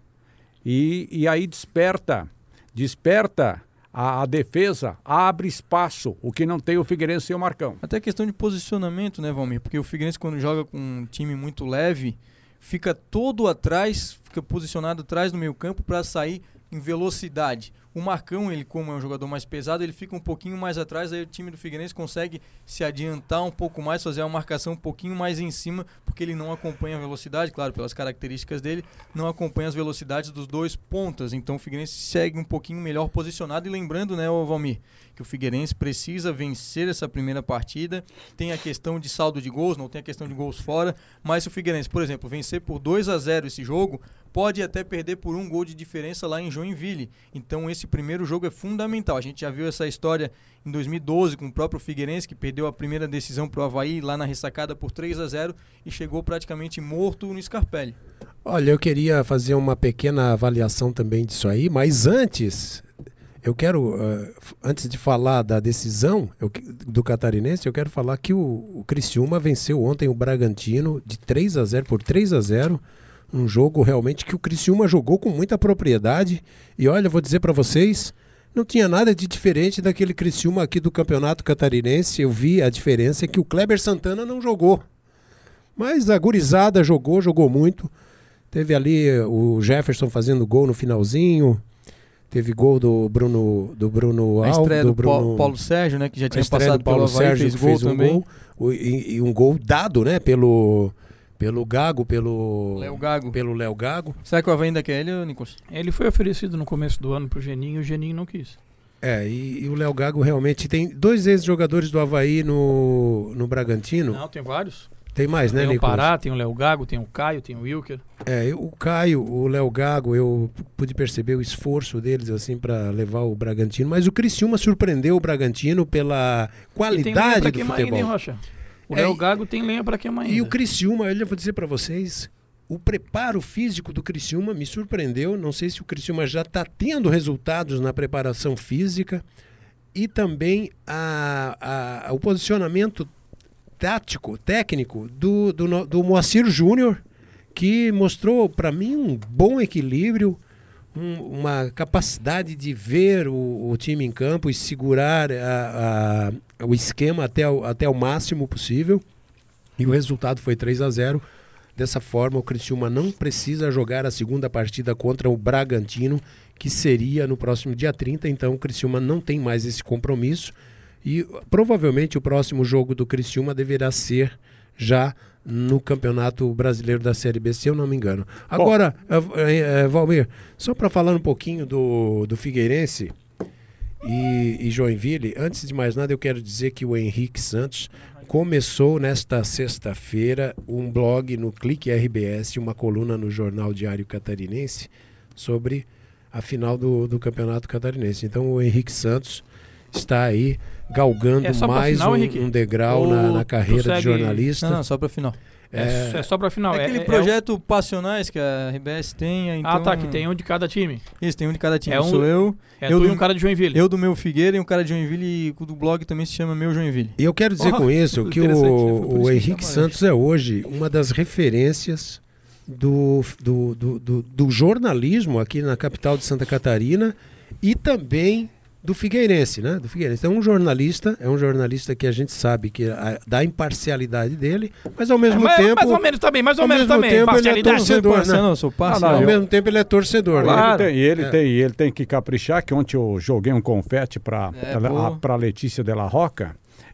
e, e aí desperta, desperta a, a defesa, abre espaço, o que não tem o Figueirense e o Marcão. Até questão de posicionamento, né, Valmir? Porque o Figueirense, quando joga com um time muito leve, fica todo atrás, fica posicionado atrás do meio campo para sair em velocidade. O Marcão, ele como é um jogador mais pesado, ele fica um pouquinho mais atrás, aí o time do Figueirense consegue se adiantar um pouco mais, fazer uma marcação um pouquinho mais em cima, porque ele não acompanha a velocidade, claro, pelas características dele, não acompanha as velocidades dos dois pontas, então o Figueirense segue um pouquinho melhor posicionado. E lembrando, né, ô Valmir, que o Figueirense precisa vencer essa primeira partida, tem a questão de saldo de gols, não tem a questão de gols fora, mas se o Figueirense, por exemplo, vencer por dois a zero esse jogo, pode até perder por um gol de diferença lá em Joinville. Então esse primeiro jogo é fundamental. A gente já viu essa história em dois mil e doze com o próprio Figueirense, que perdeu a primeira decisão para o Avaí lá na ressacada por três a zero e chegou praticamente morto no Scarpelli. Olha, eu queria fazer uma pequena avaliação também disso aí, mas antes, eu quero, uh, antes de falar da decisão eu, do Catarinense, eu quero falar que o, o Criciúma venceu ontem o Bragantino de três a zero, por três a zero. Um jogo realmente que o Criciúma jogou com muita propriedade. E olha, vou dizer para vocês, não tinha nada de diferente daquele Criciúma aqui do Campeonato Catarinense. Eu vi a diferença é que o Kleber Santana não jogou. Mas a gurizada jogou, jogou muito. Teve ali o Jefferson fazendo gol no finalzinho. Teve gol do Bruno, do Bruno Alves. A estreia do, do Bruno, Paulo Sérgio, né, que já tinha a estreia passado do Paulo pelo Avaí, Sérgio, fez que gol fez um também. gol. O, e, e um gol dado, né, pelo... Pelo Gago, pelo Léo Gago. Pelo Léo Gago. Será que o Avaí ainda quer ele, Nicolas? Ele foi oferecido no começo do ano pro Geninho e o Geninho não quis. É, e, e o Léo Gago realmente tem dois ex-jogadores do Avaí no, no Bragantino. Não, tem vários. Tem mais, né, Tem o Nicolas? Pará, tem o Léo Gago, tem o Caio, tem o Wilker. É, o Caio, o Léo Gago, eu pude perceber o esforço deles assim para levar o Bragantino, mas o Criciúma surpreendeu o Bragantino pela qualidade do futebol. Ainda, hein, Rocha? O É, Léo Gago tem lenha para queimar ainda. E o Criciúma, eu vou dizer para vocês, o preparo físico do Criciúma me surpreendeu. Não sei se o Criciúma já está tendo resultados na preparação física e também a, a, o posicionamento tático, técnico do, do, do Moacir Júnior, que mostrou para mim um bom equilíbrio, um, uma capacidade de ver o, o time em campo e segurar a, a, o esquema até o, até o máximo possível. E o resultado foi três a zero. Dessa forma, o Criciúma não precisa jogar a segunda partida contra o Bragantino, que seria no próximo dia trinta. Então, o Criciúma não tem mais esse compromisso. E provavelmente o próximo jogo do Criciúma deverá ser já no Campeonato Brasileiro da Série B, se eu não me engano. Agora, uh, uh, Valmir, só para falar um pouquinho do, do Figueirense e, e Joinville, antes de mais nada eu quero dizer que o Henrique Santos começou nesta sexta-feira um blog no Clique R B S, uma coluna no Jornal Diário Catarinense sobre a final do, do Campeonato Catarinense. Então o Henrique Santos está aí galgando é mais final, um, um degrau na, na carreira segue... de jornalista. Não, não, só para final. É, é só para final. É aquele é, projeto é o... Passionais que a R B S tem. Então... Ah, tá, que tem um de cada time. Isso, tem um de cada time. É um... Sou eu. É eu tu do... e um cara de Joinville. Eu do meu Figueira e um cara de Joinville, e o do blog também se chama Meu Joinville. E eu quero dizer oh, com isso que o, o Henrique Santos é hoje uma das referências do, do, do, do, do jornalismo aqui na capital de Santa Catarina e também do Figueirense, né? Do Figueirense. É um jornalista, é um jornalista que a gente sabe que a, da imparcialidade dele, mas ao mesmo é, tempo... Mais ou menos também, mais ou menos também. Tempo, ele é torcedor, não, né? não, sou parcial. Não, não, ao mesmo tempo ele é torcedor. Claro. Né? E ele, tem, ele, é. tem, ele tem que caprichar, que ontem eu joguei um confete para é, a Letícia de la Roca,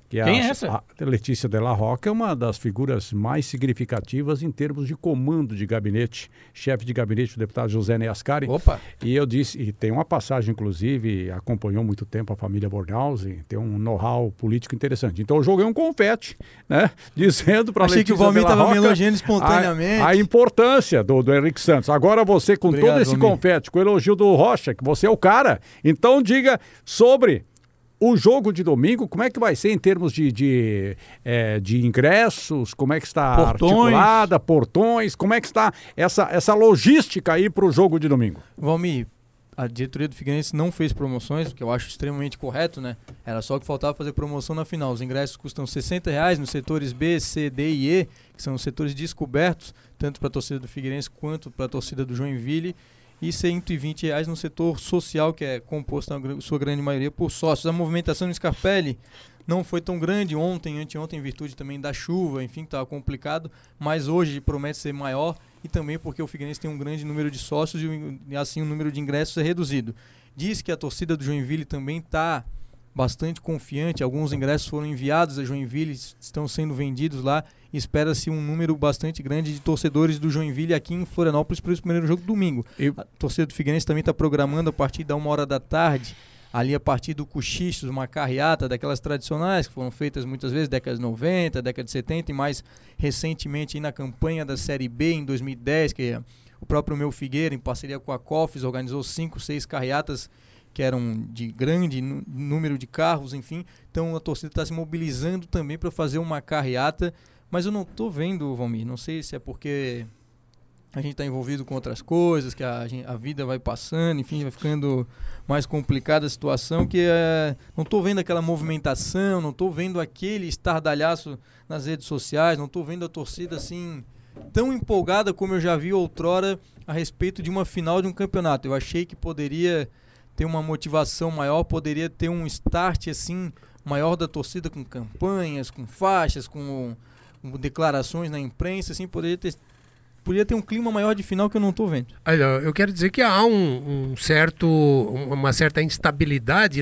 Que Quem a, é essa? A Letícia Della Rocca é uma das figuras mais significativas em termos de comando de gabinete, chefe de gabinete do deputado José Neascari. Opa! E eu disse, e tem uma passagem, inclusive, acompanhou muito tempo a família Bornhausen, tem um know-how político interessante. Então eu joguei um confete, né? Dizendo para a Letícia Achei que o Valmir estava me elogiando espontaneamente. A, a importância do, do Henrique Santos. Agora você, com Obrigado, todo esse Valmir. confete, com o elogio do Rocha, que você é o cara, então diga sobre o jogo de domingo, como é que vai ser em termos de, de, é, de ingressos, como é que está Portões. articulada, portões, como é que está essa, essa logística aí para o jogo de domingo? Valmir, a diretoria do Figueirense não fez promoções, o que eu acho extremamente correto, né? Era só que faltava fazer promoção na final. Os ingressos custam sessenta reais nos setores B, C, D e E, que são os setores descobertos, tanto para a torcida do Figueirense quanto para a torcida do Joinville, e cento e vinte reais no setor social, que é composto na sua grande maioria por sócios. A movimentação no Scarpelli não foi tão grande ontem, anteontem, em virtude também da chuva, enfim, que estava complicado, mas hoje promete ser maior, e também porque o Figueirense tem um grande número de sócios e assim o número de ingressos é reduzido. Diz que a torcida do Joinville também está bastante confiante, alguns ingressos foram enviados a Joinville, estão sendo vendidos lá, e espera-se um número bastante grande de torcedores do Joinville aqui em Florianópolis para esse primeiro jogo domingo. E... A torcida do Figueirense também está programando a partir da uma hora da tarde, ali a partir do Cochichos, uma carreata daquelas tradicionais que foram feitas muitas vezes, década de noventa, década de setenta, e mais recentemente na campanha da Série B em dois mil e dez, que o próprio Meu Figueira, em parceria com a Cofes, organizou cinco, seis carreatas que eram de grande número de carros, enfim. Então a torcida está se mobilizando também para fazer uma carreata, mas eu não estou vendo, Valmir, não sei se é porque a gente está envolvido com outras coisas, que a, a vida vai passando, enfim, vai ficando mais complicada a situação, que é, não estou vendo aquela movimentação, não estou vendo aquele estardalhaço nas redes sociais, não estou vendo a torcida assim tão empolgada como eu já vi outrora a respeito de uma final de um campeonato. Eu achei que poderia ter uma motivação maior, poderia ter um start assim maior da torcida, com campanhas, com faixas, com, com declarações na imprensa, assim, poderia ter, poderia ter um clima maior de final que eu não estou vendo. Olha, eu quero dizer que há um, um certo, uma certa instabilidade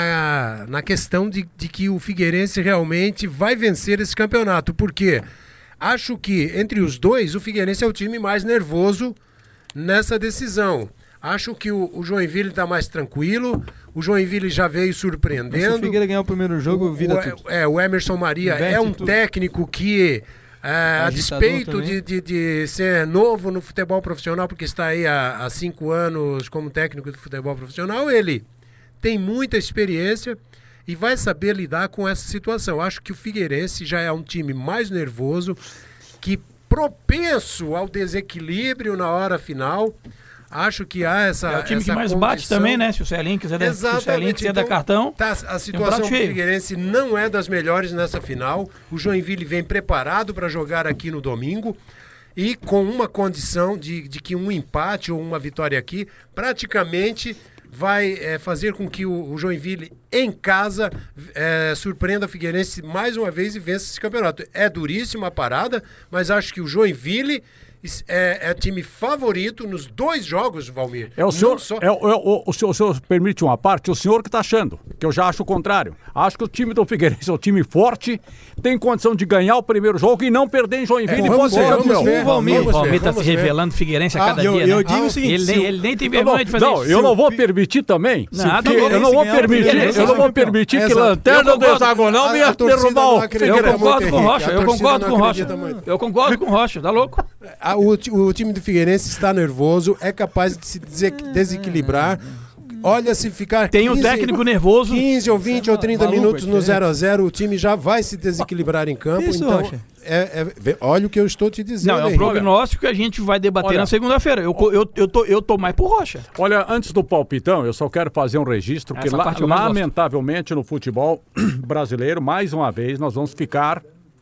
na, na questão de, de que o Figueirense realmente vai vencer esse campeonato, porque acho que entre os dois o Figueirense é o time mais nervoso nessa decisão. Acho que o, o Joinville está mais tranquilo, o Joinville já veio surpreendendo. Se o Figueira ganhar o primeiro jogo, vira o, tudo. É, o Emerson Maria Inverte é um tudo. técnico que, é, a despeito de, de, de ser novo no futebol profissional, porque está aí há, há cinco anos como técnico do futebol profissional, ele tem muita experiência e vai saber lidar com essa situação. Acho que o Figueirense já é um time mais nervoso, que propenso ao desequilíbrio na hora final. Acho que há essa É o time essa que mais condição. bate também, né? Se o Celinho quiser, dar, se o Celinho quiser então, dar cartão. Tá, a situação prato do cheio. Figueirense não é das melhores nessa final. O Joinville vem preparado para jogar aqui no domingo e com uma condição de, de que um empate ou uma vitória aqui praticamente vai é, fazer com que o, o Joinville em casa é, surpreenda o Figueirense mais uma vez e vença esse campeonato. É duríssima a parada, mas acho que o Joinville É, é time favorito nos dois jogos, Valmir. É o senhor, só... é, o, é o, o, senhor, o senhor permite uma parte? O senhor que está achando, que eu já acho o contrário. Acho que o time do Figueirense é um time forte, tem condição de ganhar o primeiro jogo e não perder em Joinville. É, e pode ser campeão. O Valmir vamos ver, está se vamos ver. revelando Figueirense a cada eu, dia, eu né? digo o seguinte, ele, se nem, o- ele nem tem Não, vergonha de fazer não, isso. eu não vou Fi- permitir também. Não, Se o tá Figueirense- bom. eu não vou ganhar o permitir, Figueirense eu não vou campeão. permitir que Exato. Lanterna Eu concordo. Hexagonal A- venha a torcida derrubar não o... acredita Eu muito, concordo com o Henrique. Rocha, A eu torcida concordo não com o Rocha. acredita muito. Eu concordo com o Rocha, tá louco? Ah, o, ti- o time do Figueirense está nervoso, é capaz de se dese- desequilibrar. Olha, se ficar Tem um quinze técnico nervoso. quinze ou vinte ou trinta Maluco, minutos é no diferente. zero a zero, o time já vai se desequilibrar em campo. Isso, então, Rocha. é, é- vê- olha o que eu estou te dizendo. Não, é um Henrique. prognóstico que a gente vai debater Olha. na segunda-feira. Eu, co- eu, eu, tô, eu tô mais pro Rocha. Olha, antes do palpitão, eu só quero fazer um registro que Essa la- parte eu mais gosto. lamentavelmente no futebol brasileiro, mais uma vez, nós vamos ficar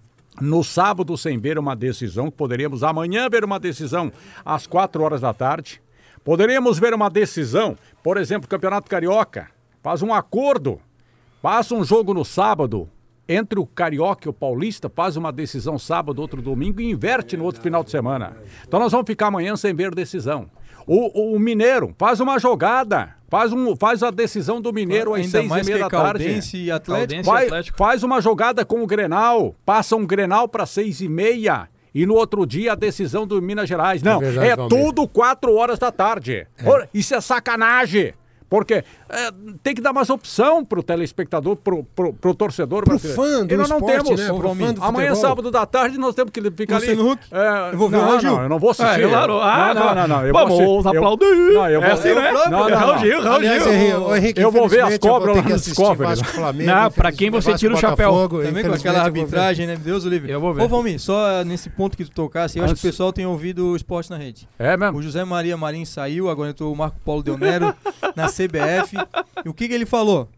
no sábado sem ver uma decisão, que poderíamos amanhã ver uma decisão às quatro horas da tarde. Poderíamos ver uma decisão, por exemplo, Campeonato Carioca, faz um acordo, passa um jogo no sábado, entre o Carioca e o Paulista, faz uma decisão sábado, outro domingo e inverte no outro final de semana. Então nós vamos ficar amanhã sem ver decisão. O, o, o Mineiro faz uma jogada, Faz, um, faz a decisão do Mineiro às seis e meia da tarde. Caldense e Atlético. Vai, e Atlético. Faz uma jogada com o Grenal, passa um Grenal para seis e meia e no outro dia a decisão do Minas Gerais. Não, é, verdade, é tudo quatro horas da tarde. É. Isso é sacanagem. Porque é, tem que dar mais opção pro telespectador, pro, pro, pro torcedor pro brasileiro. Fã do e nós não esporte, temos. Né? Pro fã do Amanhã, futebol. sábado da tarde, nós temos que ficar ali. É, eu vou ver não, o não, eu não vou assistir. Ah, claro. ah, não, não, não, não. Eu Vamos vou assistir, aplaudir. Eu, não, eu vou, é assim, né? Não, não, não. Raul Gil, Raul Aliás, Gil. Henrique, Henrique, eu vou ver as cobras lá no Discovery. Não, pra quem você tira o chapéu. Também com aquela arbitragem, né? Deus o livre. Eu vou ver. Ô, Valmir, só nesse ponto que tu tocasse, eu acho que o pessoal tem ouvido o Esporte na Rede. É mesmo? O José Maria Marim saiu, agora entrou o Marco Paulo Del Nero na C B F. E o que, que ele falou?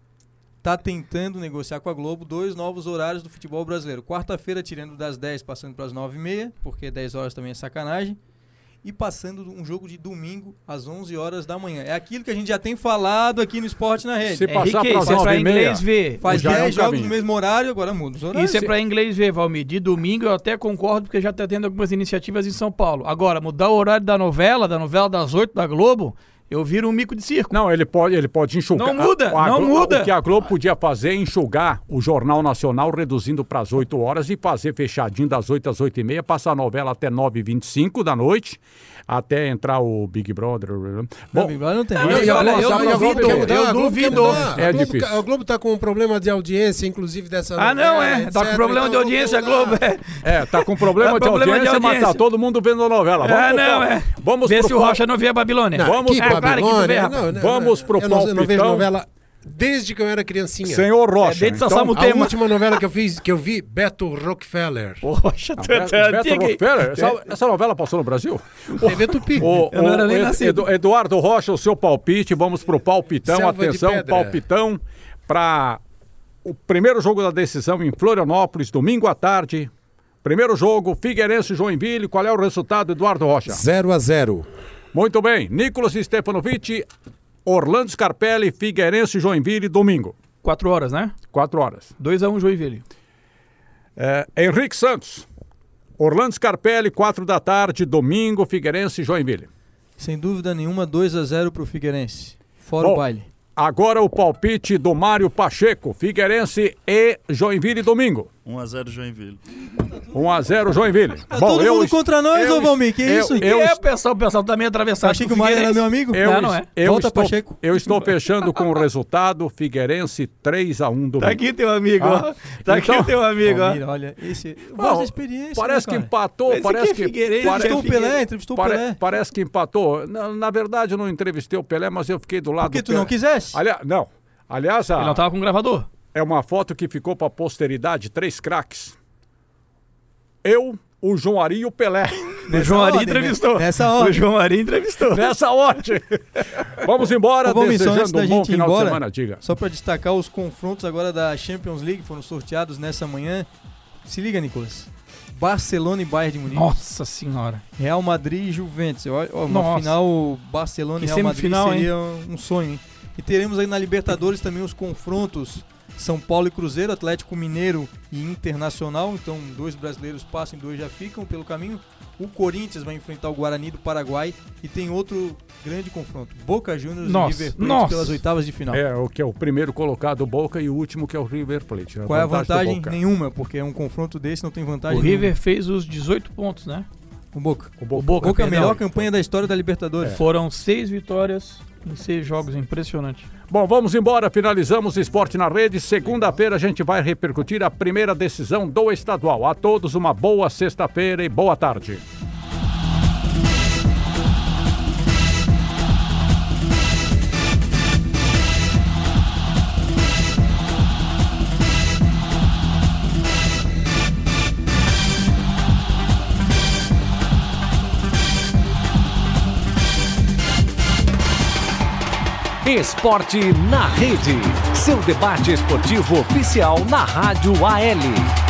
Tá tentando negociar com a Globo dois novos horários do futebol brasileiro. Quarta-feira, tirando das dez, passando para as nove e meia, porque dez horas também é sacanagem. E passando um jogo de domingo às onze horas da manhã. É aquilo que a gente já tem falado aqui no Esporte na Rede. Se passar Henrique, isso é pra inglês ver. Faz Já é um dez jogos caminho. no mesmo horário, agora muda os horários. Isso é pra inglês ver, Valmir. De domingo eu até concordo, porque já tá tendo algumas iniciativas em São Paulo. Agora, mudar o horário da novela, da novela das oito da Globo, eu viro um mico de circo. Não, ele pode, ele pode enxugar. Não muda, a, a, não a, muda. O que a Globo podia fazer é enxugar o Jornal Nacional, reduzindo para as oito horas e fazer fechadinho das oito às oito e meia, passar a novela até nove e vinte e cinco da noite, até entrar o Big Brother. Não, Bom, Big Brother não tem. E, e, olha, a, eu a, a Globo duvido, quer mudar, eu a Globo quer duvido. mudar. É A Globo, difícil. a Globo tá com um problema de audiência, inclusive dessa Ah, novela, não, é. Tá com etcétera. problema de Então, audiência, a vamos Globo. mudar. É, É, tá com problema, É de, problema audiência, de mas tá audiência. todo mundo vendo a novela. Vamos Ah, pro não, pau- é. Vamos Vê pro se o pau- Rocha não vê a Babilônia. Não, Vamos que pro- É, claro que tu vê, Babilônia, rapaz. não, não, Vamos não. pro Eu não, eu não vejo palpitão. novela desde que eu era criancinha. Senhor Rocha. É, desde então, Sassamo A tema. última novela que eu fiz, que eu vi, Beto Rockefeller. Poxa, Não, tu Beto, é Beto antigo, hein? Rockefeller, essa, essa novela passou no Brasil? T V Tupi. O, Eu não era o nem Ed- nascido. Edu- Eduardo Rocha, o seu palpite, vamos pro palpitão, Selva de atenção, pedra. palpitão para o primeiro jogo da decisão em Florianópolis, domingo à tarde. Primeiro jogo, Figueirense e Joinville, qual é o resultado, Eduardo Rocha? zero a zero. Muito bem, Nicolas Stefanovic, Orlando Scarpelli, Figueirense e Joinville, domingo, Quatro horas, né? quatro horas. dois a um Joinville. É, Henrique Santos, Orlando Scarpelli, quatro da tarde, domingo, Figueirense e Joinville. Sem dúvida nenhuma, dois a zero pro Figueirense. Fora Bom, o baile. Agora o palpite do Mário Pacheco, Figueirense e Joinville, domingo. um a zero Joinville. um a zero Joinville. Tá todo mundo contra nós, eu- ô Valmir, que eu- isso? eu- Eu, é, o pessoal, o pessoal tá meio atravessado. Achei que o com Mário era Figueirense. meu amigo? Eu, Não, não é. eu Volta, estou, Pacheco. eu estou fechando com o resultado Figueirense três a um domingo. Tá aqui teu amigo, Ah, ó. Tá aqui então- o teu amigo, ó. Valmir, olha, esse... Não, Voz da experiência, parece né, que cara? empatou, Esse parece aqui é que Figueirense, pare- Entrevistou o Pelé, entrevistou o pare- Pelé. Parece que empatou. Na, na verdade, eu não entrevistei o Pelé, mas eu fiquei do lado Porque do tu não Pelé. quisesse? Aliás, não. Aliás, a- Ele não tava com um gravador. é uma foto que ficou para a posteridade, três craques. Eu, o João Ari e o Pelé. O João Ari ordem, entrevistou. né? Nessa ordem. O João Ari entrevistou. Nessa ordem. Vamos embora, Ô, Valmir, só antes desejando da um bom gente ir final embora, de semana, diga. Só pra destacar os confrontos agora da Champions League, foram sorteados nessa manhã. Se liga, Nicolas. Barcelona e Bayern de Munique. Nossa senhora. Real Madrid e Juventus. Eu- ó, Uma Nossa. final Barcelona Que e Real Madrid semifinal, seria um sonho, hein? E teremos aí na Libertadores também os confrontos São Paulo e Cruzeiro, Atlético Mineiro e Internacional. Então, dois brasileiros passam e dois já ficam pelo caminho. O Corinthians vai enfrentar o Guarani do Paraguai e tem outro grande confronto. Boca Juniors Nossa, e River Plate nossa. pelas oitavas de final. É, o que é o primeiro colocado, o Boca, e o último que é o River Plate. Qual é a do vantagem? Boca. Nenhuma, porque é um confronto desse, não tem vantagem O nenhuma. River fez os dezoito pontos, né? O Boca. O Boca. O Boca, Boca é a perdão. melhor campanha da história da Libertadores. Foram seis vitórias em seis jogos, impressionante. Bom, vamos embora, finalizamos o Esporte na Rede. Segunda-feira a gente vai repercutir a primeira decisão do estadual. A todos uma boa sexta-feira e boa tarde. Esporte na Rede. Seu debate esportivo oficial na Rádio A L.